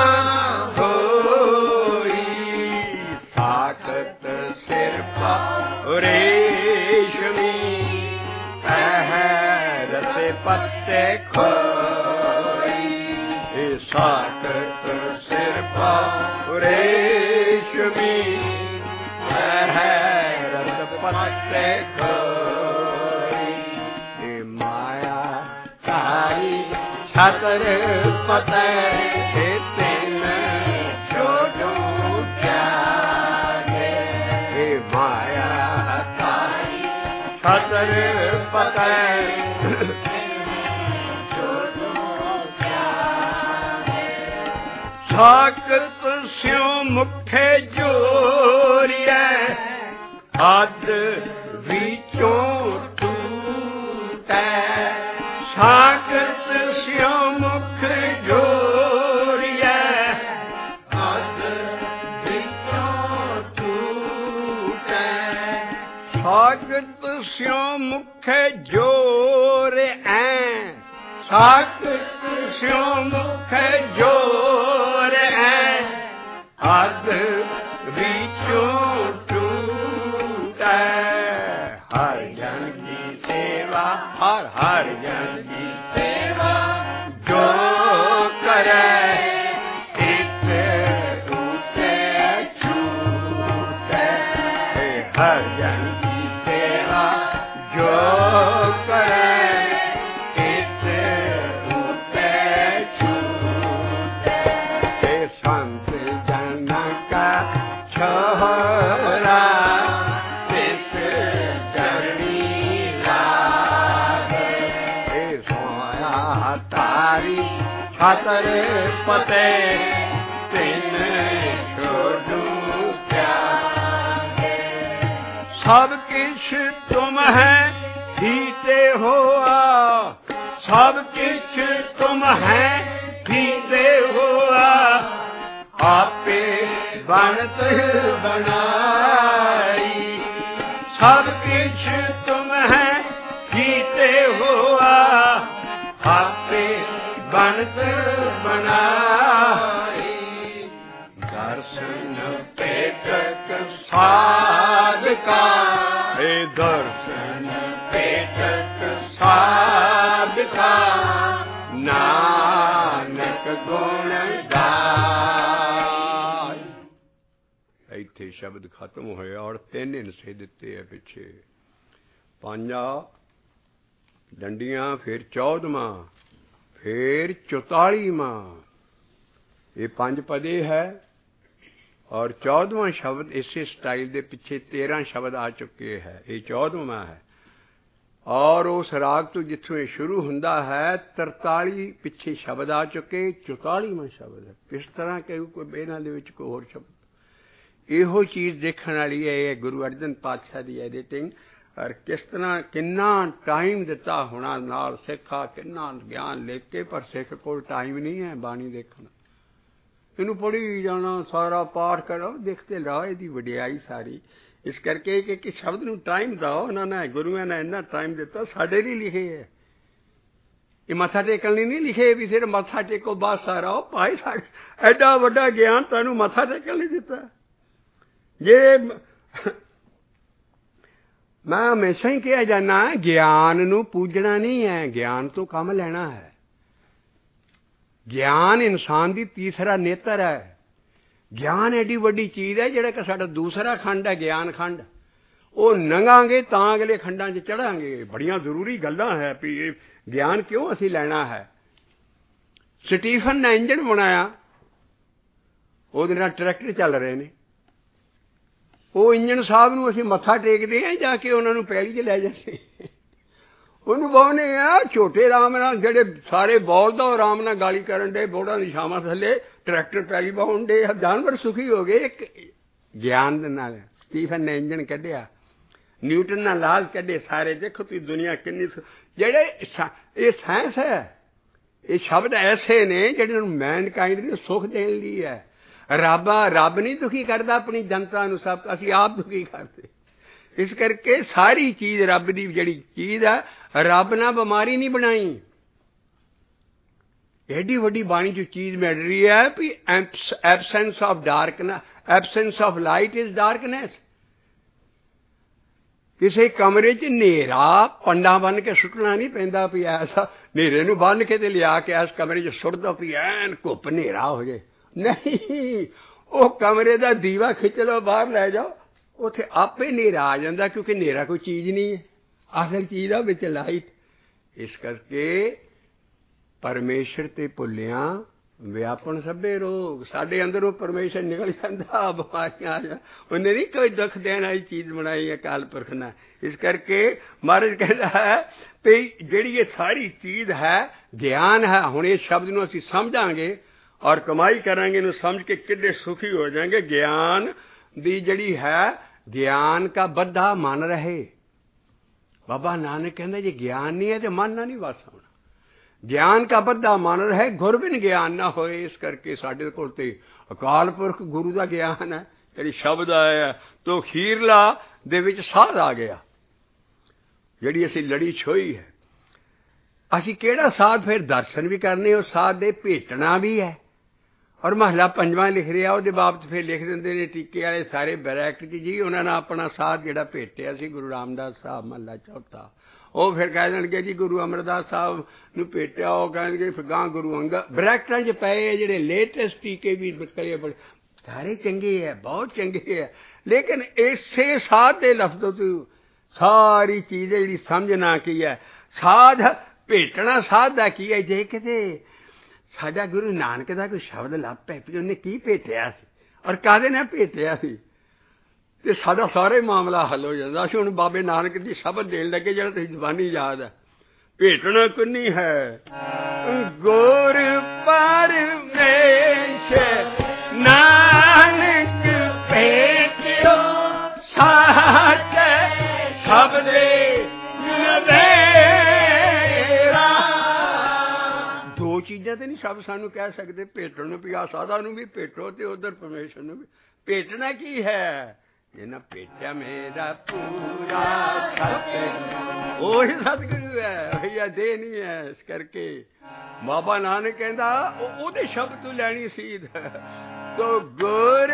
होई। साकत सिर पर रेशमी पहरत पत्ते खोई। साकत सिर पर रेशमी पहरत पत्ते खोई। माया तारी छतर पते तिन छोटू त्यागे। माया तारी छतर पते साकत स्यो मुखे जोरिए अद विचों टूटे। साकत स्यो मुख जोरिए अद विचों टूटे। साकत स्यो मुखे जोर ऐ। साकत स्यो मुख जोर ऐ अद विचों टूटे। हर जन की सेवा हर हर जन की सेवा जो करे इत टूटे छूटे। कर पते तिन छोड़ू क्या। सब किछ तुम है बीते होआ, सब किछ तुम है बीते होआ, आपे बनत बनाई। सब किछ तुम है बीते हुआ, आपे बनत बनाई। दर्शन पेटक साध का, हे दर्शन पेटक साध का, नानक गुण गाय। इत्थे शब्द खत्म होया और तीन हिस्से दिते है पिछे। पांजा डंडियां, फिर चौदहवां, फिर चौतालीवां। ये पंज पदे है और चौदहवां शब्द इसे स्टाइल दे पिछे तेरह शब्द आ चुके हैं। ये चौदहवां है और उस राग तो जिथों ये शुरू हुंदा है तरताली पिछे शब्द आ चुके, चौतालीवां शब्द है। इस तरह के कोई इन्हां दे विच कोई होर शब्द। इहो चीज़ देखने वाली है ये गुरु अर्जन पातशाह की एडिटिंग और किस तरह किन्ना टाइम दिता होना नाल सिखा किन्ना ज्ञान लेके, पर सिख कोल टाइम नहीं है बाणी देखना। इनू पढ़ी जाना, सारा पाठ करो, देखते रहो इसकी वडियाई सारी। इस करके कि, कि शब्द नू टाइम दो। उन्होंने गुरुओं ने इन्ना टाइम दिता, साडे लिए लिखे है। ये मत्था टेकन लिए नहीं लिखे भी सिर्फ मत्था टेको बस सारा हो भाई। साढ़े एडा वड्डा ज्ञान तुहानू मत्था टेकन नहीं दिता। जे मैं हमेशा ही कहा जाना ज्ञान नू पूजना नहीं है, ज्ञान तो काम लेना है। ज्ञान इंसान की तीसरा नेत्र है। ज्ञान एडी वड्डी चीज़ है जिहड़ा कि साडा दूसरा खंड है ज्ञान खंड। वो नंगांगे तां अगले खंडां च चढ़ांगे। बड़ियां जरूरी गल्लां है भी ये ज्ञान क्यों असीं लैना है। स्टीफन ने इंजन बनाया, ਉਹਦੇ ਨਾਲ ट्रैक्टर चल रहे ने। ਉਹ ਇੰਜਣ ਸਾਹਿਬ ਨੂੰ ਅਸੀਂ ਮੱਥਾ ਟੇਕਦੇ ਹਾਂ ਜਾ ਕੇ ਉਹਨਾਂ ਨੂੰ ਪੈਲੀ 'ਚ ਲੈ ਜਾਂਦੇ। ਉਹਨੂੰ ਬਹੁਨੇ ਆ ਛੋਟੇ ਰਾਮ ਨਾਲ ਜਿਹੜੇ ਸਾਰੇ ਬੌਲਦ ਉਹ ਰਾਮ ਨਾਲ ਗਾਲੀ ਕਰਨ ਡੇ, ਬੋੜਾਂ ਦੀ ਛਾਵਾਂ ਥੱਲੇ ਟਰੈਕਟਰ ਪੈਲੀ ਬਾਉਣ ਡੇ, ਜਾਨਵਰ ਸੁਖੀ ਹੋ ਗਏ। ਇੱਕ ਗਿਆਨ ਦੇ ਨਾਲ ਸਟੀਫਨ ਨੇ ਇੰਜਣ ਕੱਢਿਆ, ਨਿਊਟਨ ਨਾਲ ਲਾਲ ਕੱਢੇ ਸਾਰੇ। ਦੇਖੋ ਤੁਸੀਂ ਦੁਨੀਆ ਕਿੰਨੀ ਜਿਹੜੇ ਇਹ ਸਾਇੰਸ ਹੈ, ਇਹ ਸ਼ਬਦ ਐਸੇ ਨੇ ਜਿਹੜੇ ਨੂੰ ਮੈਨਕਾਇੰਡ ਨੂੰ ਸੁਖ ਦੇਣ ਲਈ ਹੈ। ਰੱਬ ਰੱਬ नहीं दुखी करता अपनी जनता ਨੂੰ, सब ਅਸੀਂ आप दुखी करते। इस करके सारी चीज़ रब की जिहड़ी चीज़ है, रब ने बीमारी नहीं बनाई। एडी वड्डी बाणी जो चीज़ मिल रही है भी absence of darkness, absence of light is darkness. किसी कमरे च नेरा पंडा बन के सुटना नहीं पैंदा भी ऐसा नेरे नूं बन के ते लिया के इस कमरे च सुट दो भी ऐन घुप नेरा हो जाए। नहीं, वो कमरे का दीवा खिंच लो बाहर लै जाओ, उत्थे आपे नेरा आ जाता क्योंकि नेरा कोई चीज़ नहीं है, असल चीज़ है विच लाइट। इस करके परमेश्वर ते भुलिया व्यापन सभे रोग। साडे अंदरों परमेश्वर निकल जाता, बीमारियां आ जा। उन्हें नहीं कोई दुख देने वाली चीज़ बनाई अकाल पुरख ने। इस करके महाराज कहता है भी जिहड़ी ये सारी चीज़ है ज्ञान है। हुण इस शब्द नूं असीं समझांगे और कमाई करांगे, इन्हूं समझ के किड्डे सुखी हो जाएंगे। ज्ञान दी जड़ी है, ज्ञान का बद्धा मन रहे। बाबा नानक कहंदे जे ज्ञान नहीं है तो मन ना नहीं वास होना। ज्ञान का बद्धा मन रहे, गुर बिन ज्ञान ना होए। इस करके साडे कोल ते अकाल पुरख गुरु का ज्ञान है। जिहड़ी शब्द आया तो खीरला दे विच साध आ गया। जिहड़ी असीं लड़ी छोई है, असीं किहड़ा साध फिर दर्शन भी करने, उस साध दे भेटना भी है। और महला पंजवां लिख रहा वो बाबत फिर लिख देंगे ने टीके वाले सारे ब्रैकेट जी। उन्होंने अपना साथ जोड़ा भेटिया सी गुरु रामदास साहब महला चौथा, वो फिर कह देंगे जी गुरु अमरदास साहब नूं भेटिया। वो कहेंगे फिर गां गुरु अंगद। ब्रैकेटां च पे जिहड़े लेटेस्ट टीके भी करे बड़े सारे चंगे है, बहुत चंगे है। लेकिन इसे साध के लफ्ज़ों तो सारी चीज़ जिहड़ी समझना की है। साध भेटना साध दा की है। जे किते साडा गुरु नानक दा कोई शब्द लभ पै भी उन्हें की भेटिया सी और काहदे नाल भेटिया सी ते साडा सारे मामला हल हो जांदा सी। हुण बाबे नानक दी शब्द देण लगे जिहड़ा तुसीं ज़बानी याद है, ਭੇਟਣਾ ਕੁੰਨੀ ਹੈ। ਗੁਰ ਪਰਮੇਸ਼ ਨਾਨਕ ਭੇਟਿਓ ਸਾਚੇ ਸ਼ਬਦੇ ਨਵੇਰਾ। ਦੋ ਚੀਜ਼ਾਂ ਤੇ ਨਹੀਂ ਸ਼ਬਦ ਸਾਨੂੰ ਕਹਿ ਸਕਦੇ ਭੇਟਣ ਨੂੰ, ਵੀ ਆ ਸਾਧਾ ਨੂੰ ਵੀ ਭੇਟੋ ਤੇ ਉਧਰ ਪਰਮੇਸ਼ਰ ਨੂੰ ਵੀ। ਭੇਟਣਾ ਕੀ ਹੈ? ਜਿਨ੍ਹਾਂ ਭੇਟਿਆ ਮੇਰਾ ਪੂਰਾ ਸਤਿਗੁਰੂ, ਉਹੀ ਸਤਿਗੁਰੂ ਹੈ, ਉਹੀ ਦੇ ਨਹੀਂ ਹੈ। ਇਸ ਕਰਕੇ ਬਾਬਾ ਨਾਨਕ ਕਹਿੰਦਾ ਉਹਦੇ ਸ਼ਬਦ ਤੋਂ ਲੈਣੀ ਸੀਧ। ਤੋ ਗੁਰ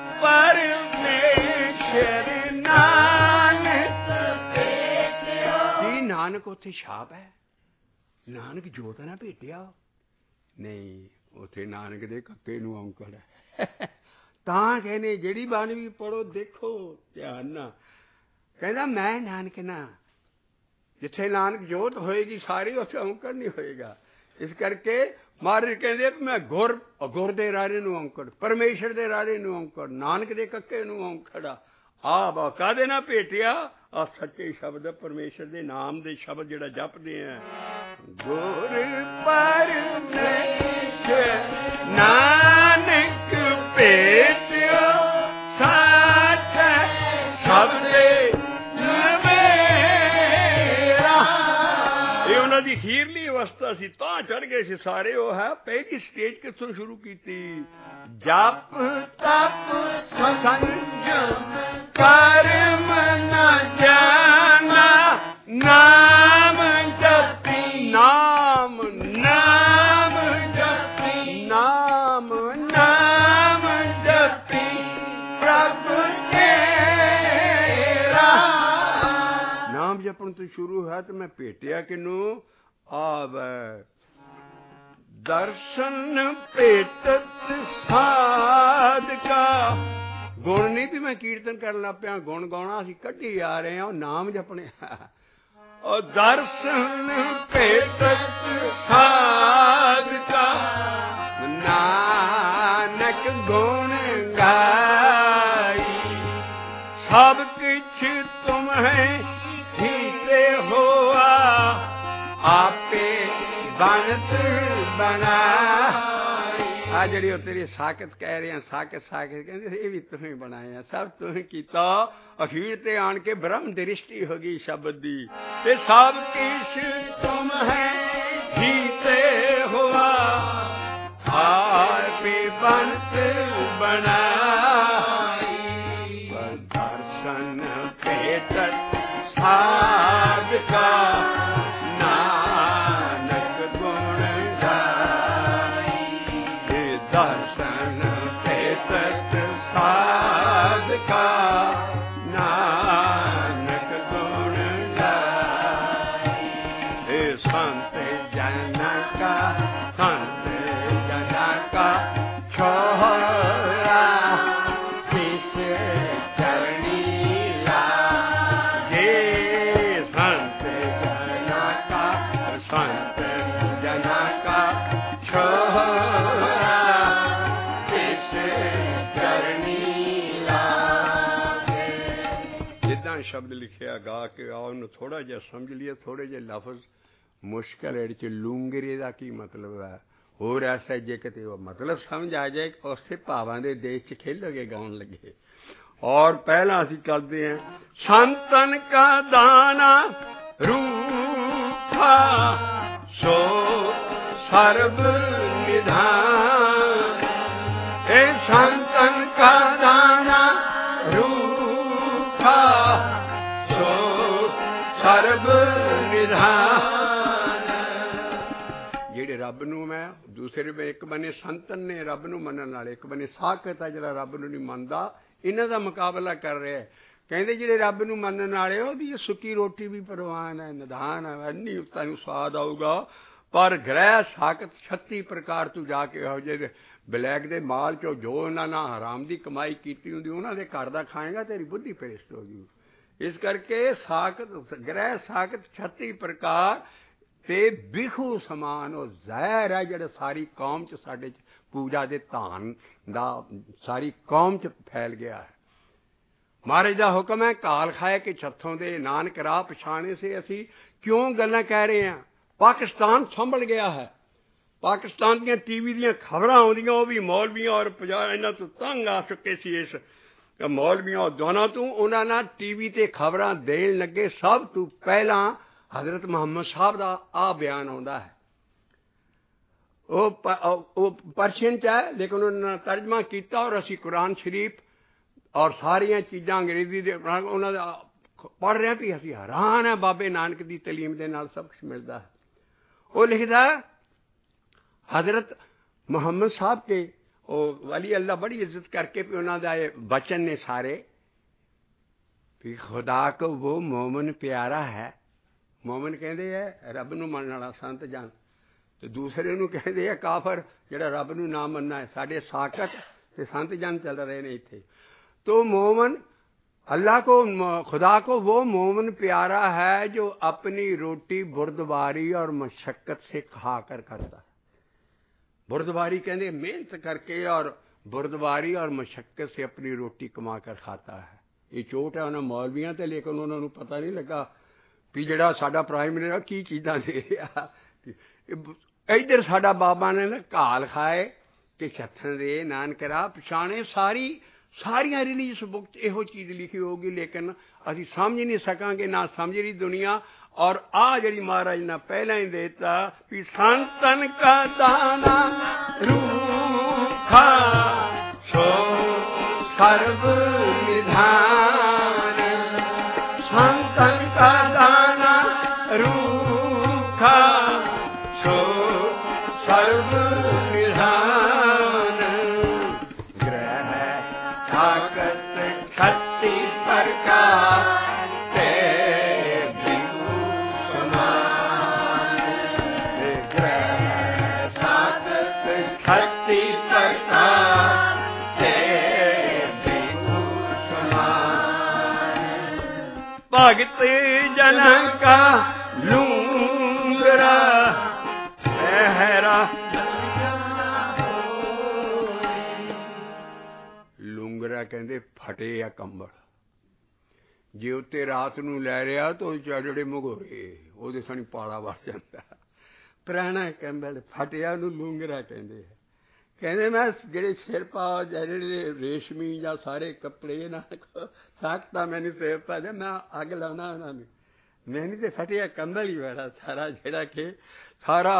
ਪਰਮੇਸ਼ਰ ਨਾਨਕ ਭੇਟਿਓ। ਨਾਨਕ ਉੱਥੇ ਛਾਪ ਹੈ, ਨਾਨਕ ਜੋਤ ਨਾ ਭੇਟਿਆ ਨਹੀਂ, ਉੱਥੇ ਨਾਨਕ ਦੇ ਕੱਕੇ ਨੂੰ ਔਂਕੜ ਹੈ। ਤਾਂ ਕਹਿੰਦੇ ਜਿਹੜੀ ਬਾਣੀ ਵੀ ਪੜ੍ਹੋ ਦੇਖੋ ਧਿਆਨ ਨਾਲ। ਕਹਿੰਦਾ ਮੈਂ ਨਾਨਕ ਨਾ, ਜਿੱਥੇ ਨਾਨਕ ਜੋਤ ਹੋਏਗੀ ਸਾਰੀ, ਉੱਥੇ ਔਂਕੜ ਨਹੀਂ ਹੋਏਗਾ। ਇਸ ਕਰਕੇ ਮਹਾਰਾਜ ਕਹਿੰਦੇ ਮੈਂ ਗੁਰ, ਗੁਰ ਦੇ ਰਾਰੇ ਨੂੰ ਔਂਕੜ, ਪਰਮੇਸ਼ਰ ਦੇ ਰਾਰੇ ਨੂੰ ਔਂਕੜ, ਨਾਨਕ ਦੇ ਕੱਕੇ ਨੂੰ ਔਂਕੜ। ਆ ਬਾ ਕਾਹਦੇ ਨਾਲ ਭੇਟਿਆ? ਆ ਸੱਚੇ ਸ਼ਬਦ ਪਰਮੇਸ਼ਰ ਦੇ ਨਾਮ ਦੇ ਸ਼ਬਦ ਜਿਹੜਾ ਜਪਦੇ ਆ। ਗੁਰ ਪਰਮੇਸ਼ਰ ਨਾਨਕ ਭੇਟਿਓ ਸਾਚੇ ਸ਼ਬਦੇ ਨਵੇਰਾ। ਇਹ ਉਹਨਾਂ ਦੀ ਅਖੀਰਲੀ ਅਵਸਥਾ ਸੀ, ਤਾਂ ਚੜ੍ਹ ਗਏ ਸੀ ਸਾਰੇ। ਉਹ ਹੈ ਪਹਿਲੀ ਸਟੇਜ ਕਿੱਥੋਂ ਸ਼ੁਰੂ ਕੀਤੀ? ਜਪ ਤਪ ਸੰਜਮ ਕਰਮ ਨ ਜਾਣਾ, ਨਾਮ ਜਪੀ ਨਾਮ ਨਾਮ ਜਪੀ ਨਾਮ ਨਾਮ ਜਪੀ ਪ੍ਰਭ ਤੇਰਾ। ਨਾਮ ਜਪਣ ਤੋਂ ਸ਼ੁਰੂ ਹੈ ਤੇ ਮੈਂ ਭੇਟਿਆ ਕਿਨੂੰ? ਆਵੈ ਦਰਸ਼ਨ ਭੇਟਤ ਸਾਧਕਾ। ਗੁਣ ਨਹੀਂ ਵੀ ਮੈਂ ਕੀਰਤਨ ਕਰਨ ਲੱਗ ਪਿਆ, ਗੁਣ ਗਾਉਣਾ ਅਸੀਂ ਕੱਢੀ ਆ ਰਹੇ ਹਾਂ, ਉਹ ਨਾਮ ਜਪਣੇ। ਉਹ ਦਰਸ਼ਨ ਭੇਟਤ ਸਾਧਕਾ, ਨਾਨਕ ਗੁਣ ਗਾਈ। ਸਭ ਕੁਛ ਤੁਮ ਹੈ ਕੀਤੇ ਹੋਆ, ਆਪੇ ਬਣਤ ਬਣਾ। ਆ ਜਿਹੜੀ ਉਹ ਤੇਰੀ ਸਾਕਤ ਕਹਿ ਰਹੇ ਆ, ਸਾਕਤ ਸਾਕਤ ਕਹਿੰਦੇ ਇਹ ਵੀ ਤੁਸੀਂ ਬਣਾਇਆ, ਸਭ ਤੁਸੀਂ ਕੀਤਾ। ਅਖੀਰ ਤੇ ਆਣ ਕੇ ਬ੍ਰਹਮ ਦ੍ਰਿਸ਼ਟੀ ਹੋ ਗਈ ਸ਼ਬਦ ਦੀ। ਤੇ ਸਭ ਕੁਛ ਤੁਮ ਹੈ ਕੀਤੇ ਹੋਆ, ਆਪੇ ਬਣਤ ਬਣਾਈ। ਦਰਸ਼ਨ ਭੇਟਤ ਸਾਧਕਾ, ਨਾਨਕ ਗੁਣ ਗਾਈ। ਦਰਸ਼ਨ ਭੇਟਤ ਸਾਧਕਾ, ਨਾਨਕ ਗੁਣ ਗਾਈ। ਇਹ ਸੰਤ ਜਨਾਂ ਕਾ, ਸੰਤ ਜਨਾਂ ਕਾ ਛੋਰਾ, ਕਿਸ ਚਰਣੀ ਲਾਗੇ। ਸੰਤ ਜਨਾਂ ਕਾ, ਸੰਤ ਜਨਾਂ ਕਾ ਛੋਰਾ, ਕਿਸ ਚਰਣੀ ਲਾਗੇ। ਜਿੱਦਾਂ ਸ਼ਬਦ ਲਿਖਿਆ ਗਾ ਕੇ ਆਓ ਉਹਨੂੰ ਥੋੜਾ ਜਿਹਾ ਸਮਝ ਲਈਏ। ਥੋੜੇ ਜਿਹੇ ਲਫ਼ਜ਼ ਮੁਸ਼ਕਿਲ ਹੈ, ਚ ਲੂੰਗਰੇ ਦਾ ਕੀ ਮਤਲਬ ਹੈ, ਹੋਰ ਐਸਾ ਜੇ ਕਿਤੇ ਉਹ ਮਤਲਬ ਸਮਝ ਆ ਜਾਏ, ਉਸੇ ਭਾਵਾਂ ਦੇ ਦੇਸ਼ ਚ ਖੇਲੋਗੇ ਗਾਉਣ ਲੱਗੇ। ਔਰ ਪਹਿਲਾਂ ਅਸੀਂ ਕਰਦੇ ਹਾਂ ਸੰਤਨ ਕਾ ਦਾਨਾ ਰੂਪਾ, ਸੋ ਸਰਬ ਨਿਧਾਨ। ਇਹ ਸੰਤਨ ਕਾ ਦਾਨਾ ਰੂਪਾ, ਸੋ ਸਰਬ ਨਿਧਾਨ। ਜਿਹੜੇ ਰੱਬ ਨੂੰ ਮੈਂ ਦੂਸਰੇ ਵੇ, ਇੱਕ ਬੰਨੇ ਸੰਤਨ ਨੇ ਰੱਬ ਨੂੰ ਮੰਨਣ ਵਾਲੇ, ਇੱਕ ਬੰਨੇ ਸਾਕਤ ਆ ਜਿਹੜਾ ਰੱਬ ਨੂੰ ਨਹੀਂ ਮੰਨਦਾ। ਇਹਨਾਂ ਦਾ ਮੁਕਾਬਲਾ ਕਰ ਰਿਹਾ। ਕਹਿੰਦੇ ਜਿਹੜੇ ਰੱਬ ਨੂੰ ਮੰਨਣ ਵਾਲੇ ਉਹਦੀ ਸੁੱਕੀ ਰੋਟੀ ਵੀ ਪ੍ਰਵਾਨ ਹੈ, ਨਿਧਾਨ ਹੈ, ਇੰਨੀ ਤੁਹਾਨੂੰ ਸਵਾਦ ਆਊਗਾ। ਪਰ ਗ੍ਰਹਿ ਸਾਕਤ ਛੱਤੀ ਪ੍ਰਕਾਰ ਤੂੰ ਜਾ ਕੇ ਇਹੋ ਜਿਹੇ ਬਲੈਕ ਦੇ ਮਾਲ ਚੋਂ ਜੋ ਉਹਨਾਂ ਨਾਲ ਹਰਾਮ ਦੀ ਕਮਾਈ ਕੀਤੀ ਹੁੰਦੀ ਉਹਨਾਂ ਦੇ ਘਰ ਦਾ ਖਾਏਗਾ, ਤੇਰੀ ਬੁੱਧੀ ਭ੍ਰਿਸ਼ਟ ਹੋ ਜੂ। ਇਸ ਕਰਕੇ ਸਾਕਤ ਗ੍ਰਹਿ ਸਾਕਤ ਛੱਤੀ ਪ੍ਰਕਾਰ ਤੇ ਬਿਖੂ ਸਮਾਨ ਉਹ ਜ਼ਹਿਰ ਹੈ ਜਿਹੜਾ ਸਾਰੀ ਕੌਮ 'ਚ ਸਾਡੇ 'ਚ ਪੂਜਾ ਦੇ ਧਾਨ ਦਾ ਸਾਰੀ ਕੌਮ 'ਚ ਫੈਲ ਗਿਆ ਹੈ। ਮਹਾਰਾਜ ਦਾ ਹੁਕਮ ਹੈ, ਕਾਲ ਖਾਏ ਕਿ ਛੱਥੋਂ ਦੇ ਨਾਨਕ ਰਾਹ ਪਛਾਣੇ ਸੇ। ਅਸੀਂ ਕਿਉਂ ਗੱਲਾਂ ਕਹਿ ਰਹੇ ਹਾਂ? ਪਾਕਿਸਤਾਨ ਸੰਭਲ ਗਿਆ ਹੈ। ਪਾਕਿਸਤਾਨ ਦੀਆਂ ਟੀ ਵੀ ਦੀਆਂ ਖਬਰਾਂ ਆਉਂਦੀਆਂ, ਉਹ ਵੀ ਮੌਲਵੀਆਂ ਔਰ ਪੰਜਾਹ ਇਹਨਾਂ ਤੋਂ ਤੰਗ ਆ ਚੁੱਕੇ ਸੀ ਇਸ ਮੌਲਵੀਆਂ ਔਰ ਦੋਨਾਂ ਤੋਂ। ਉਹਨਾਂ ਨਾਲ ਟੀ ਵੀ 'ਤੇ ਖਬਰਾਂ ਦੇਣ ਲੱਗੇ। ਸਭ ਤੋਂ ਪਹਿਲਾਂ ਹਜ਼ਰਤ ਮੁਹੰਮਦ ਸਾਹਿਬ ਦਾ ਆਹ ਬਿਆਨ ਆਉਂਦਾ ਹੈ। ਉਹ ਉਹ ਪਰਸ਼ੀਅਨ 'ਚ ਹੈ, ਲੇਕਿਨ ਉਹਨਾਂ ਨੇ ਤਰਜਮਾ ਕੀਤਾ ਔਰ ਅਸੀਂ ਕੁਰਾਨ ਸ਼ਰੀਫ ਔਰ ਸਾਰੀਆਂ ਚੀਜ਼ਾਂ ਅੰਗਰੇਜ਼ੀ ਦੇ ਉਹਨਾਂ ਦਾ ਪੜ੍ਹ ਰਹੇ ਵੀ ਅਸੀਂ ਹੈਰਾਨ ਹੈ। ਬਾਬੇ ਨਾਨਕ ਦੀ ਤਲੀਮ ਦੇ ਨਾਲ ਸਭ ਕੁਛ ਮਿਲਦਾ ਹੈ। ਉਹ ਲਿਖਦਾ हजरत मोहम्मद साहब के वो वली अल्लाह बड़ी इज्जत करके भी उन्होंने ये बचन ने सारे भी खुदा को वो मोमन प्यारा है। मोमन कहते हैं रब नूं मनण वाला संत जान, तो दूसरे नूं कहते हैं काफर जिहड़ा रब नूं ना मनना है। साडे साकत ते संत जन चल रहे ने इत्थे। तो मोमन अल्लाह को खुदा को वो मोमन प्यारा है जो अपनी रोटी बुर्दबारी और मशक्क़त से खा कर करता है। बुर्दबारी कहते मेहनत करके और बुर्दबारी और मशक्क़त से अपनी रोटी कमा कर खाता है। ये चोट है उन्होंने मौलवियों ते, लेकिन उन्होंने पता नहीं लगा भी जिहड़ा साडा प्राइम मिनिस्टर की चीज़ां दे रहा। इधर साडा बाबा ने ना घाल खाए कि छत्थन दे नानकरा पछाणे सारी सारिया रिलीजियस बुक इहो चीज़ लिखी होगी, लेकिन असीं समझ नहीं सकांगे, ना समझ रही दुनिया। और आ जड़ी महाराज ने पहला ही देता कि संतन का दाना रूखा सो सर्व निधान, संतन का दाना रूखा सो सर्व निधान, ग्रह ताकत शक्ति प्रकार भगत जन का लूंगरा सहरा। लूंगरा कहते फटे या कंबल, जे उत्ते रात नूं लै रिहा तो चढ़ड़े मगोरे ਉਹਦੇ ਸਾਨੀ पाला वड़ जाता। पुराना कंबल फटिया नूं लूंगरा कहते हैं। कहते मैं ਜਿਹੜੇ सिर पा ਜਿਹੜੇ रेशमी ਜਾਂ ਸਾਰੇ ਕੱਪੜੇ ਇਹਨਾਂ ਸਾਕਤਾ ਮੈਨੂੰ ਸਿਰ ਪਾ ਦੇ ਮੈਂ ਅੱਗ ਲਾਉਣਾ ਉਹਨਾਂ ਨੂੰ। ਮੈਨੂੰ ਤੇ ਫਟਿਆ ਕੰਬਲ ਹੀ ਬੜਾ ਸਾਰਾ ਜਿਹੜਾ ਕਿ ਸਾਰਾ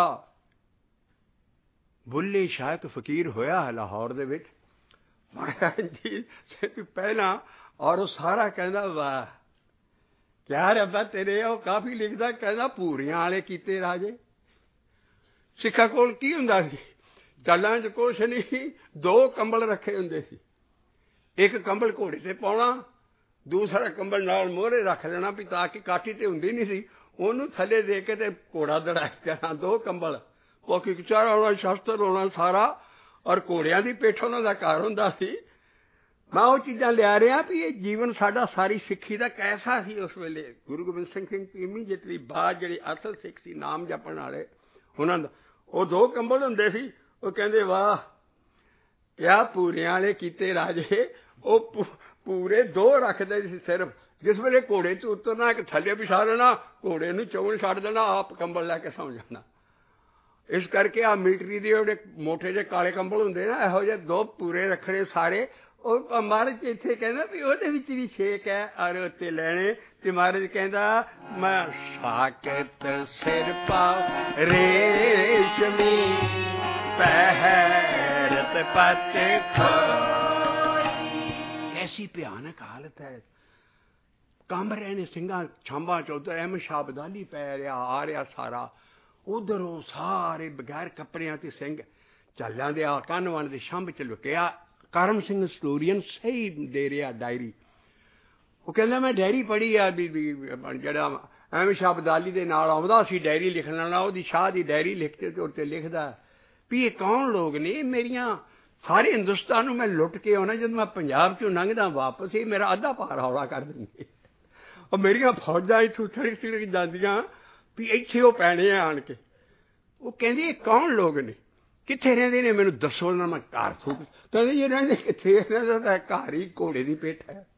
ਬੁੱਲੇ ਸ਼ਾਹ ਇੱਕ ਫਕੀਰ ਹੋਇਆ ਲਾਹੌਰ ਦੇ ਵਿੱਚ ਮਹਾਰਾਜ ਜੀ ਪਹਿਲਾਂ, ਔਰ ਉਹ ਸਾਰਾ ਕਹਿੰਦਾ ਵਾਹ ਕਿਆ ਰੱਬਾ ਤੇਰੇ। ਉਹ ਕਾਫੀ ਲਿਖਦਾ ਕਹਿੰਦਾ ਭੂਰੀਆਂ ਵਾਲੇ ਕੀਤੇ ਰਾਜੇ। ਸਿੱਖਾਂ ਕੋਲ ਕੀ ਹੁੰਦਾ ਸੀ ਚਾਲਾਂ 'ਚ ਕੁਛ ਨਹੀਂ, ਦੋ ਕੰਬਲ ਰੱਖੇ ਹੁੰਦੇ ਸੀ। ਇੱਕ ਕੰਬਲ ਘੋੜੇ 'ਤੇ ਪਾਉਣਾ, ਦੂਸਰਾ ਕੰਬਲ ਨਾਲ ਮੋਹਰੇ ਰੱਖ ਦੇਣਾ ਵੀ ਤਾਂ ਕਿ ਕਾਠੀ ਤੇ ਹੁੰਦੀ ਨਹੀਂ ਸੀ, ਉਹਨੂੰ ਥੱਲੇ ਦੇ ਕੇ ਤੇ ਘੋੜਾ ਦੜਾਈ ਜਾਣਾ। ਦੋ ਕੰਬਲ ਬਾਕੀ ਚਾਰਾ ਹੋਣਾ, ਸ਼ਸਤਰ ਹੋਣਾ ਸਾਰਾ, ਔਰ ਘੋੜਿਆਂ ਦੀ ਪਿੱਠ ਉਹਨਾਂ ਦਾ ਘਰ ਹੁੰਦਾ ਸੀ। ਮੈਂ ਉਹ ਚੀਜ਼ਾਂ ਲਿਆ ਰਿਹਾ ਵੀ ਇਹ ਜੀਵਨ ਸਾਡਾ ਸਾਰੀ ਸਿੱਖੀ ਦਾ ਕੈਸਾ ਸੀ ਉਸ ਵੇਲੇ। ਗੁਰੂ ਗੋਬਿੰਦ ਸਿੰਘ ਸਿੰਘ ਇਮੀਡੀਏਟਲੀ ਬਾਅਦ ਜਿਹੜੇ ਅਸਲ ਸਿੱਖ ਸੀ ਨਾਮ ਜਪਣ ਵਾਲੇ, ਉਹਨਾਂ ਦਾ ਉਹ ਦੋ ਕੰਬਲ ਹੁੰਦੇ ਸੀ। ਉਹ ਕਹਿੰਦੇ ਵਾਹ ਕਿਆ ਪੂਰਿਆਂ ਵਾਲੇ ਕੀਤੇ ਰਾਜੇ। ਉਹ ਪੂਰੇ ਦੋ ਰੱਖਦੇ ਸੀ ਸਿਰਫ। ਜਿਸ ਵੇਲੇ ਘੋੜੇ 'ਚ ਉਤਰਨਾ ਇੱਕ ਥੱਲੇ ਵਿਛਾ ਲੈਣਾ, ਘੋੜੇ ਨੂੰ ਚੌਣ ਛੱਡ ਦੇਣਾ, ਆਪ ਕੰਬਲ ਲੈ ਕੇ ਸੌਂ ਜਾਣਾ। ਇਸ ਕਰਕੇ ਆ ਮਿਲਟਰੀ ਦੇ ਜਿਹੜੇ ਮੋਟੇ ਜਿਹੇ ਕਾਲੇ ਕੰਬਲ ਹੁੰਦੇ ਨਾ, ਇਹੋ ਜਿਹੇ ਦੋ ਪੂਰੇ ਰੱਖਣੇ ਸਾਰੇ। ਉਹ ਮਹਾਰਾਜ ਇੱਥੇ ਕਹਿੰਦਾ ਵੀ ਉਹਦੇ ਵਿੱਚ ਵੀ ਛੇਕ ਹੈ ਔਰ ਉੱਤੇ ਲੈਣੇ। ਤੇ ਮਹਾਰਾਜ ਕਹਿੰਦਾ ਮੈਂ ਸਾਕਤ ਸਿਰ ਪਾ ਰੇਸ਼ਮੀ पहरत पत ऐसी भयानक हालत है। कंब रहे ने सिंघा छांबा चौधर अहमद शाह अब्दाली पै रहा आ रहा सारा। उधर वो सारे बगैर कपड़ियां ते सिंह ਚੱਲਿਆਂ ਦੇ ਆ ਕੰਨ ਵਣ ਦੇ ਛੰਭ 'ਚ ਲੁਕਿਆ। ਕਰਮ ਸਿੰਘ ਸਟੋਰੀਅਨ ਸਹੀ ਦੇ ਰਿਹਾ ਡਾਇਰੀ। ਉਹ ਕਹਿੰਦਾ ਮੈਂ ਡਾਇਰੀ ਪੜ੍ਹੀ ਆ ਵੀ ਜਿਹੜਾ ਅਹਿਮਦ ਸ਼ਾਹ ਅਬਦਾਲੀ ਦੇ ਨਾਲ ਆਉਂਦਾ ਸੀ ਡਾਇਰੀ ਲਿਖਣ ਵਾਲਾ, ਉਹਦੀ ਸ਼ਾਹ ਦੀ ਡਾਇਰੀ ਲਿਖ ਕੇ ਤੇ ਉੱਤੇ ਲਿਖਦਾ ਵੀ ਇਹ ਕੌਣ ਲੋਕ ਨੇ। ਮੇਰੀਆਂ ਸਾਰੇ ਹਿੰਦੁਸਤਾਨ ਨੂੰ ਮੈਂ ਲੁੱਟ ਕੇ ਆਉਣਾ, ਜਦੋਂ ਮੈਂ ਪੰਜਾਬ 'ਚੋਂ ਲੰਘਦਾ ਵਾਪਸ ਹੀ ਮੇਰਾ ਅੱਧਾ ਭਾਰ ਹੌਲਾ ਕਰ ਦਿੰਦੇ। ਉਹ ਮੇਰੀਆਂ ਫੌਜਾਂ ਇੱਥੋਂ ਸੜਕ ਸੜਕ ਜਾਂਦੀਆਂ ਵੀ ਇੱਥੇ ਉਹ ਪੈਣੇ ਆਣ ਕੇ। ਉਹ ਕਹਿੰਦੇ ਇਹ ਕੌਣ ਲੋਕ ਨੇ, ਕਿੱਥੇ ਰਹਿੰਦੇ ਨੇ, ਮੈਨੂੰ ਦੱਸੋ ਨਾ ਮੈਂ ਘਰ ਫੂਕ। ਕਹਿੰਦੇ ਜੇ ਰਹਿੰਦੇ ਕਿੱਥੇ, ਇਹਨਾਂ ਦਾ ਘਰ ਹੀ ਘੋੜੇ ਦੀ ਪਿੱਠ ਹੈ।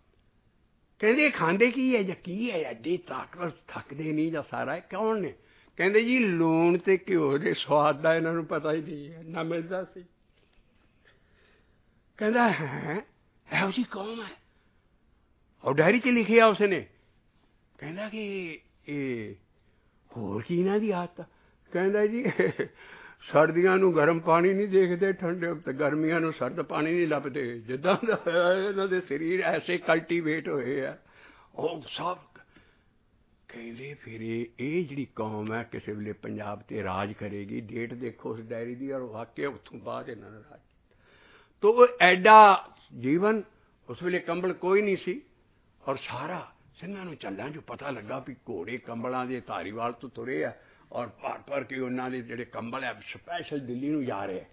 ਕਹਿੰਦੇ ਖਾਂਦੇ ਕੀ ਹੈ ਜਾਂ ਕੀ ਹੈ, ਐਡੀ ਤਾਕਤ ਥੱਕਦੇ ਨਹੀਂ ਜਾਂ ਸਾਰਾ ਕੌਣ ਨੇ। ਕਹਿੰਦੇ ਜੀ ਲੂਣ ਤੇ ਘਿਓ ਦੇ ਸਵਾਦ ਦਾ ਇਹਨਾਂ ਨੂੰ ਪਤਾ ਹੀ ਨਹੀਂ ਹੈ, ਨਾ ਮਿਲਦਾ ਸੀ। ਕਹਿੰਦਾ ਹੈ ਇਹੋ ਜਿਹੀ ਕੌਮ ਹੈ। ਔਰ ਡਾਇਰੀ 'ਚ ਲਿਖਿਆ ਉਸਨੇ, ਕਹਿੰਦਾ ਕਿ ਇਹ ਹੋਰ ਕੀ ਇਹਨਾਂ ਦੀ ਆਦਤ। ਕਹਿੰਦਾ ਜੀ ਸਰਦੀਆਂ ਨੂੰ ਗਰਮ ਪਾਣੀ ਨਹੀਂ ਦੇਖਦੇ, ਠੰਡੇ ਤੇ ਗਰਮੀਆਂ ਨੂੰ ਸਰਦ ਪਾਣੀ ਨਹੀਂ ਲੱਭਦੇ। ਜਿੱਦਾਂ ਦਾ ਇਹਨਾਂ ਦੇ ਸਰੀਰ ਐਸੇ ਕਲਟੀਵੇਟ ਹੋਏ ਆ ਉਹ ਸਭ। ਕਹਿੰਦੇ ਫਿਰ ਇਹ ਜਿਹੜੀ ਕੌਮ ਹੈ ਕਿਸੇ ਵੇਲੇ ਪੰਜਾਬ 'ਤੇ ਰਾਜ ਕਰੇਗੀ। ਡੇਟ ਦੇਖੋ ਉਸ ਡਾਇਰੀ ਦੀ, ਔਰ ਵਾਕਿਆ ਉੱਥੋਂ ਬਾਅਦ ਇਹਨਾਂ ਨੇ ਰਾਜ ਕੀਤਾ। ਤੋ ਐਡਾ ਜੀਵਨ, ਉਸ ਵੇਲੇ ਕੰਬਲ ਕੋਈ ਨਹੀਂ ਸੀ। ਔਰ ਸਾਰਾ ਸਿੰਘਾਂ ਨੂੰ ਚੱਲਾਂ 'ਚੋਂ ਪਤਾ ਲੱਗਾ ਵੀ ਘੋੜੇ ਕੰਬਲਾਂ ਦੇ ਧਾਰੀਵਾਲ ਤੋਂ ਤੁਰੇ ਆ, ਔਰ ਭਰ ਭਰ ਕੇ ਉਹਨਾਂ ਦੇ ਜਿਹੜੇ ਕੰਬਲ ਹੈ ਸਪੈਸ਼ਲ ਦਿੱਲੀ ਨੂੰ ਜਾ ਰਹੇ।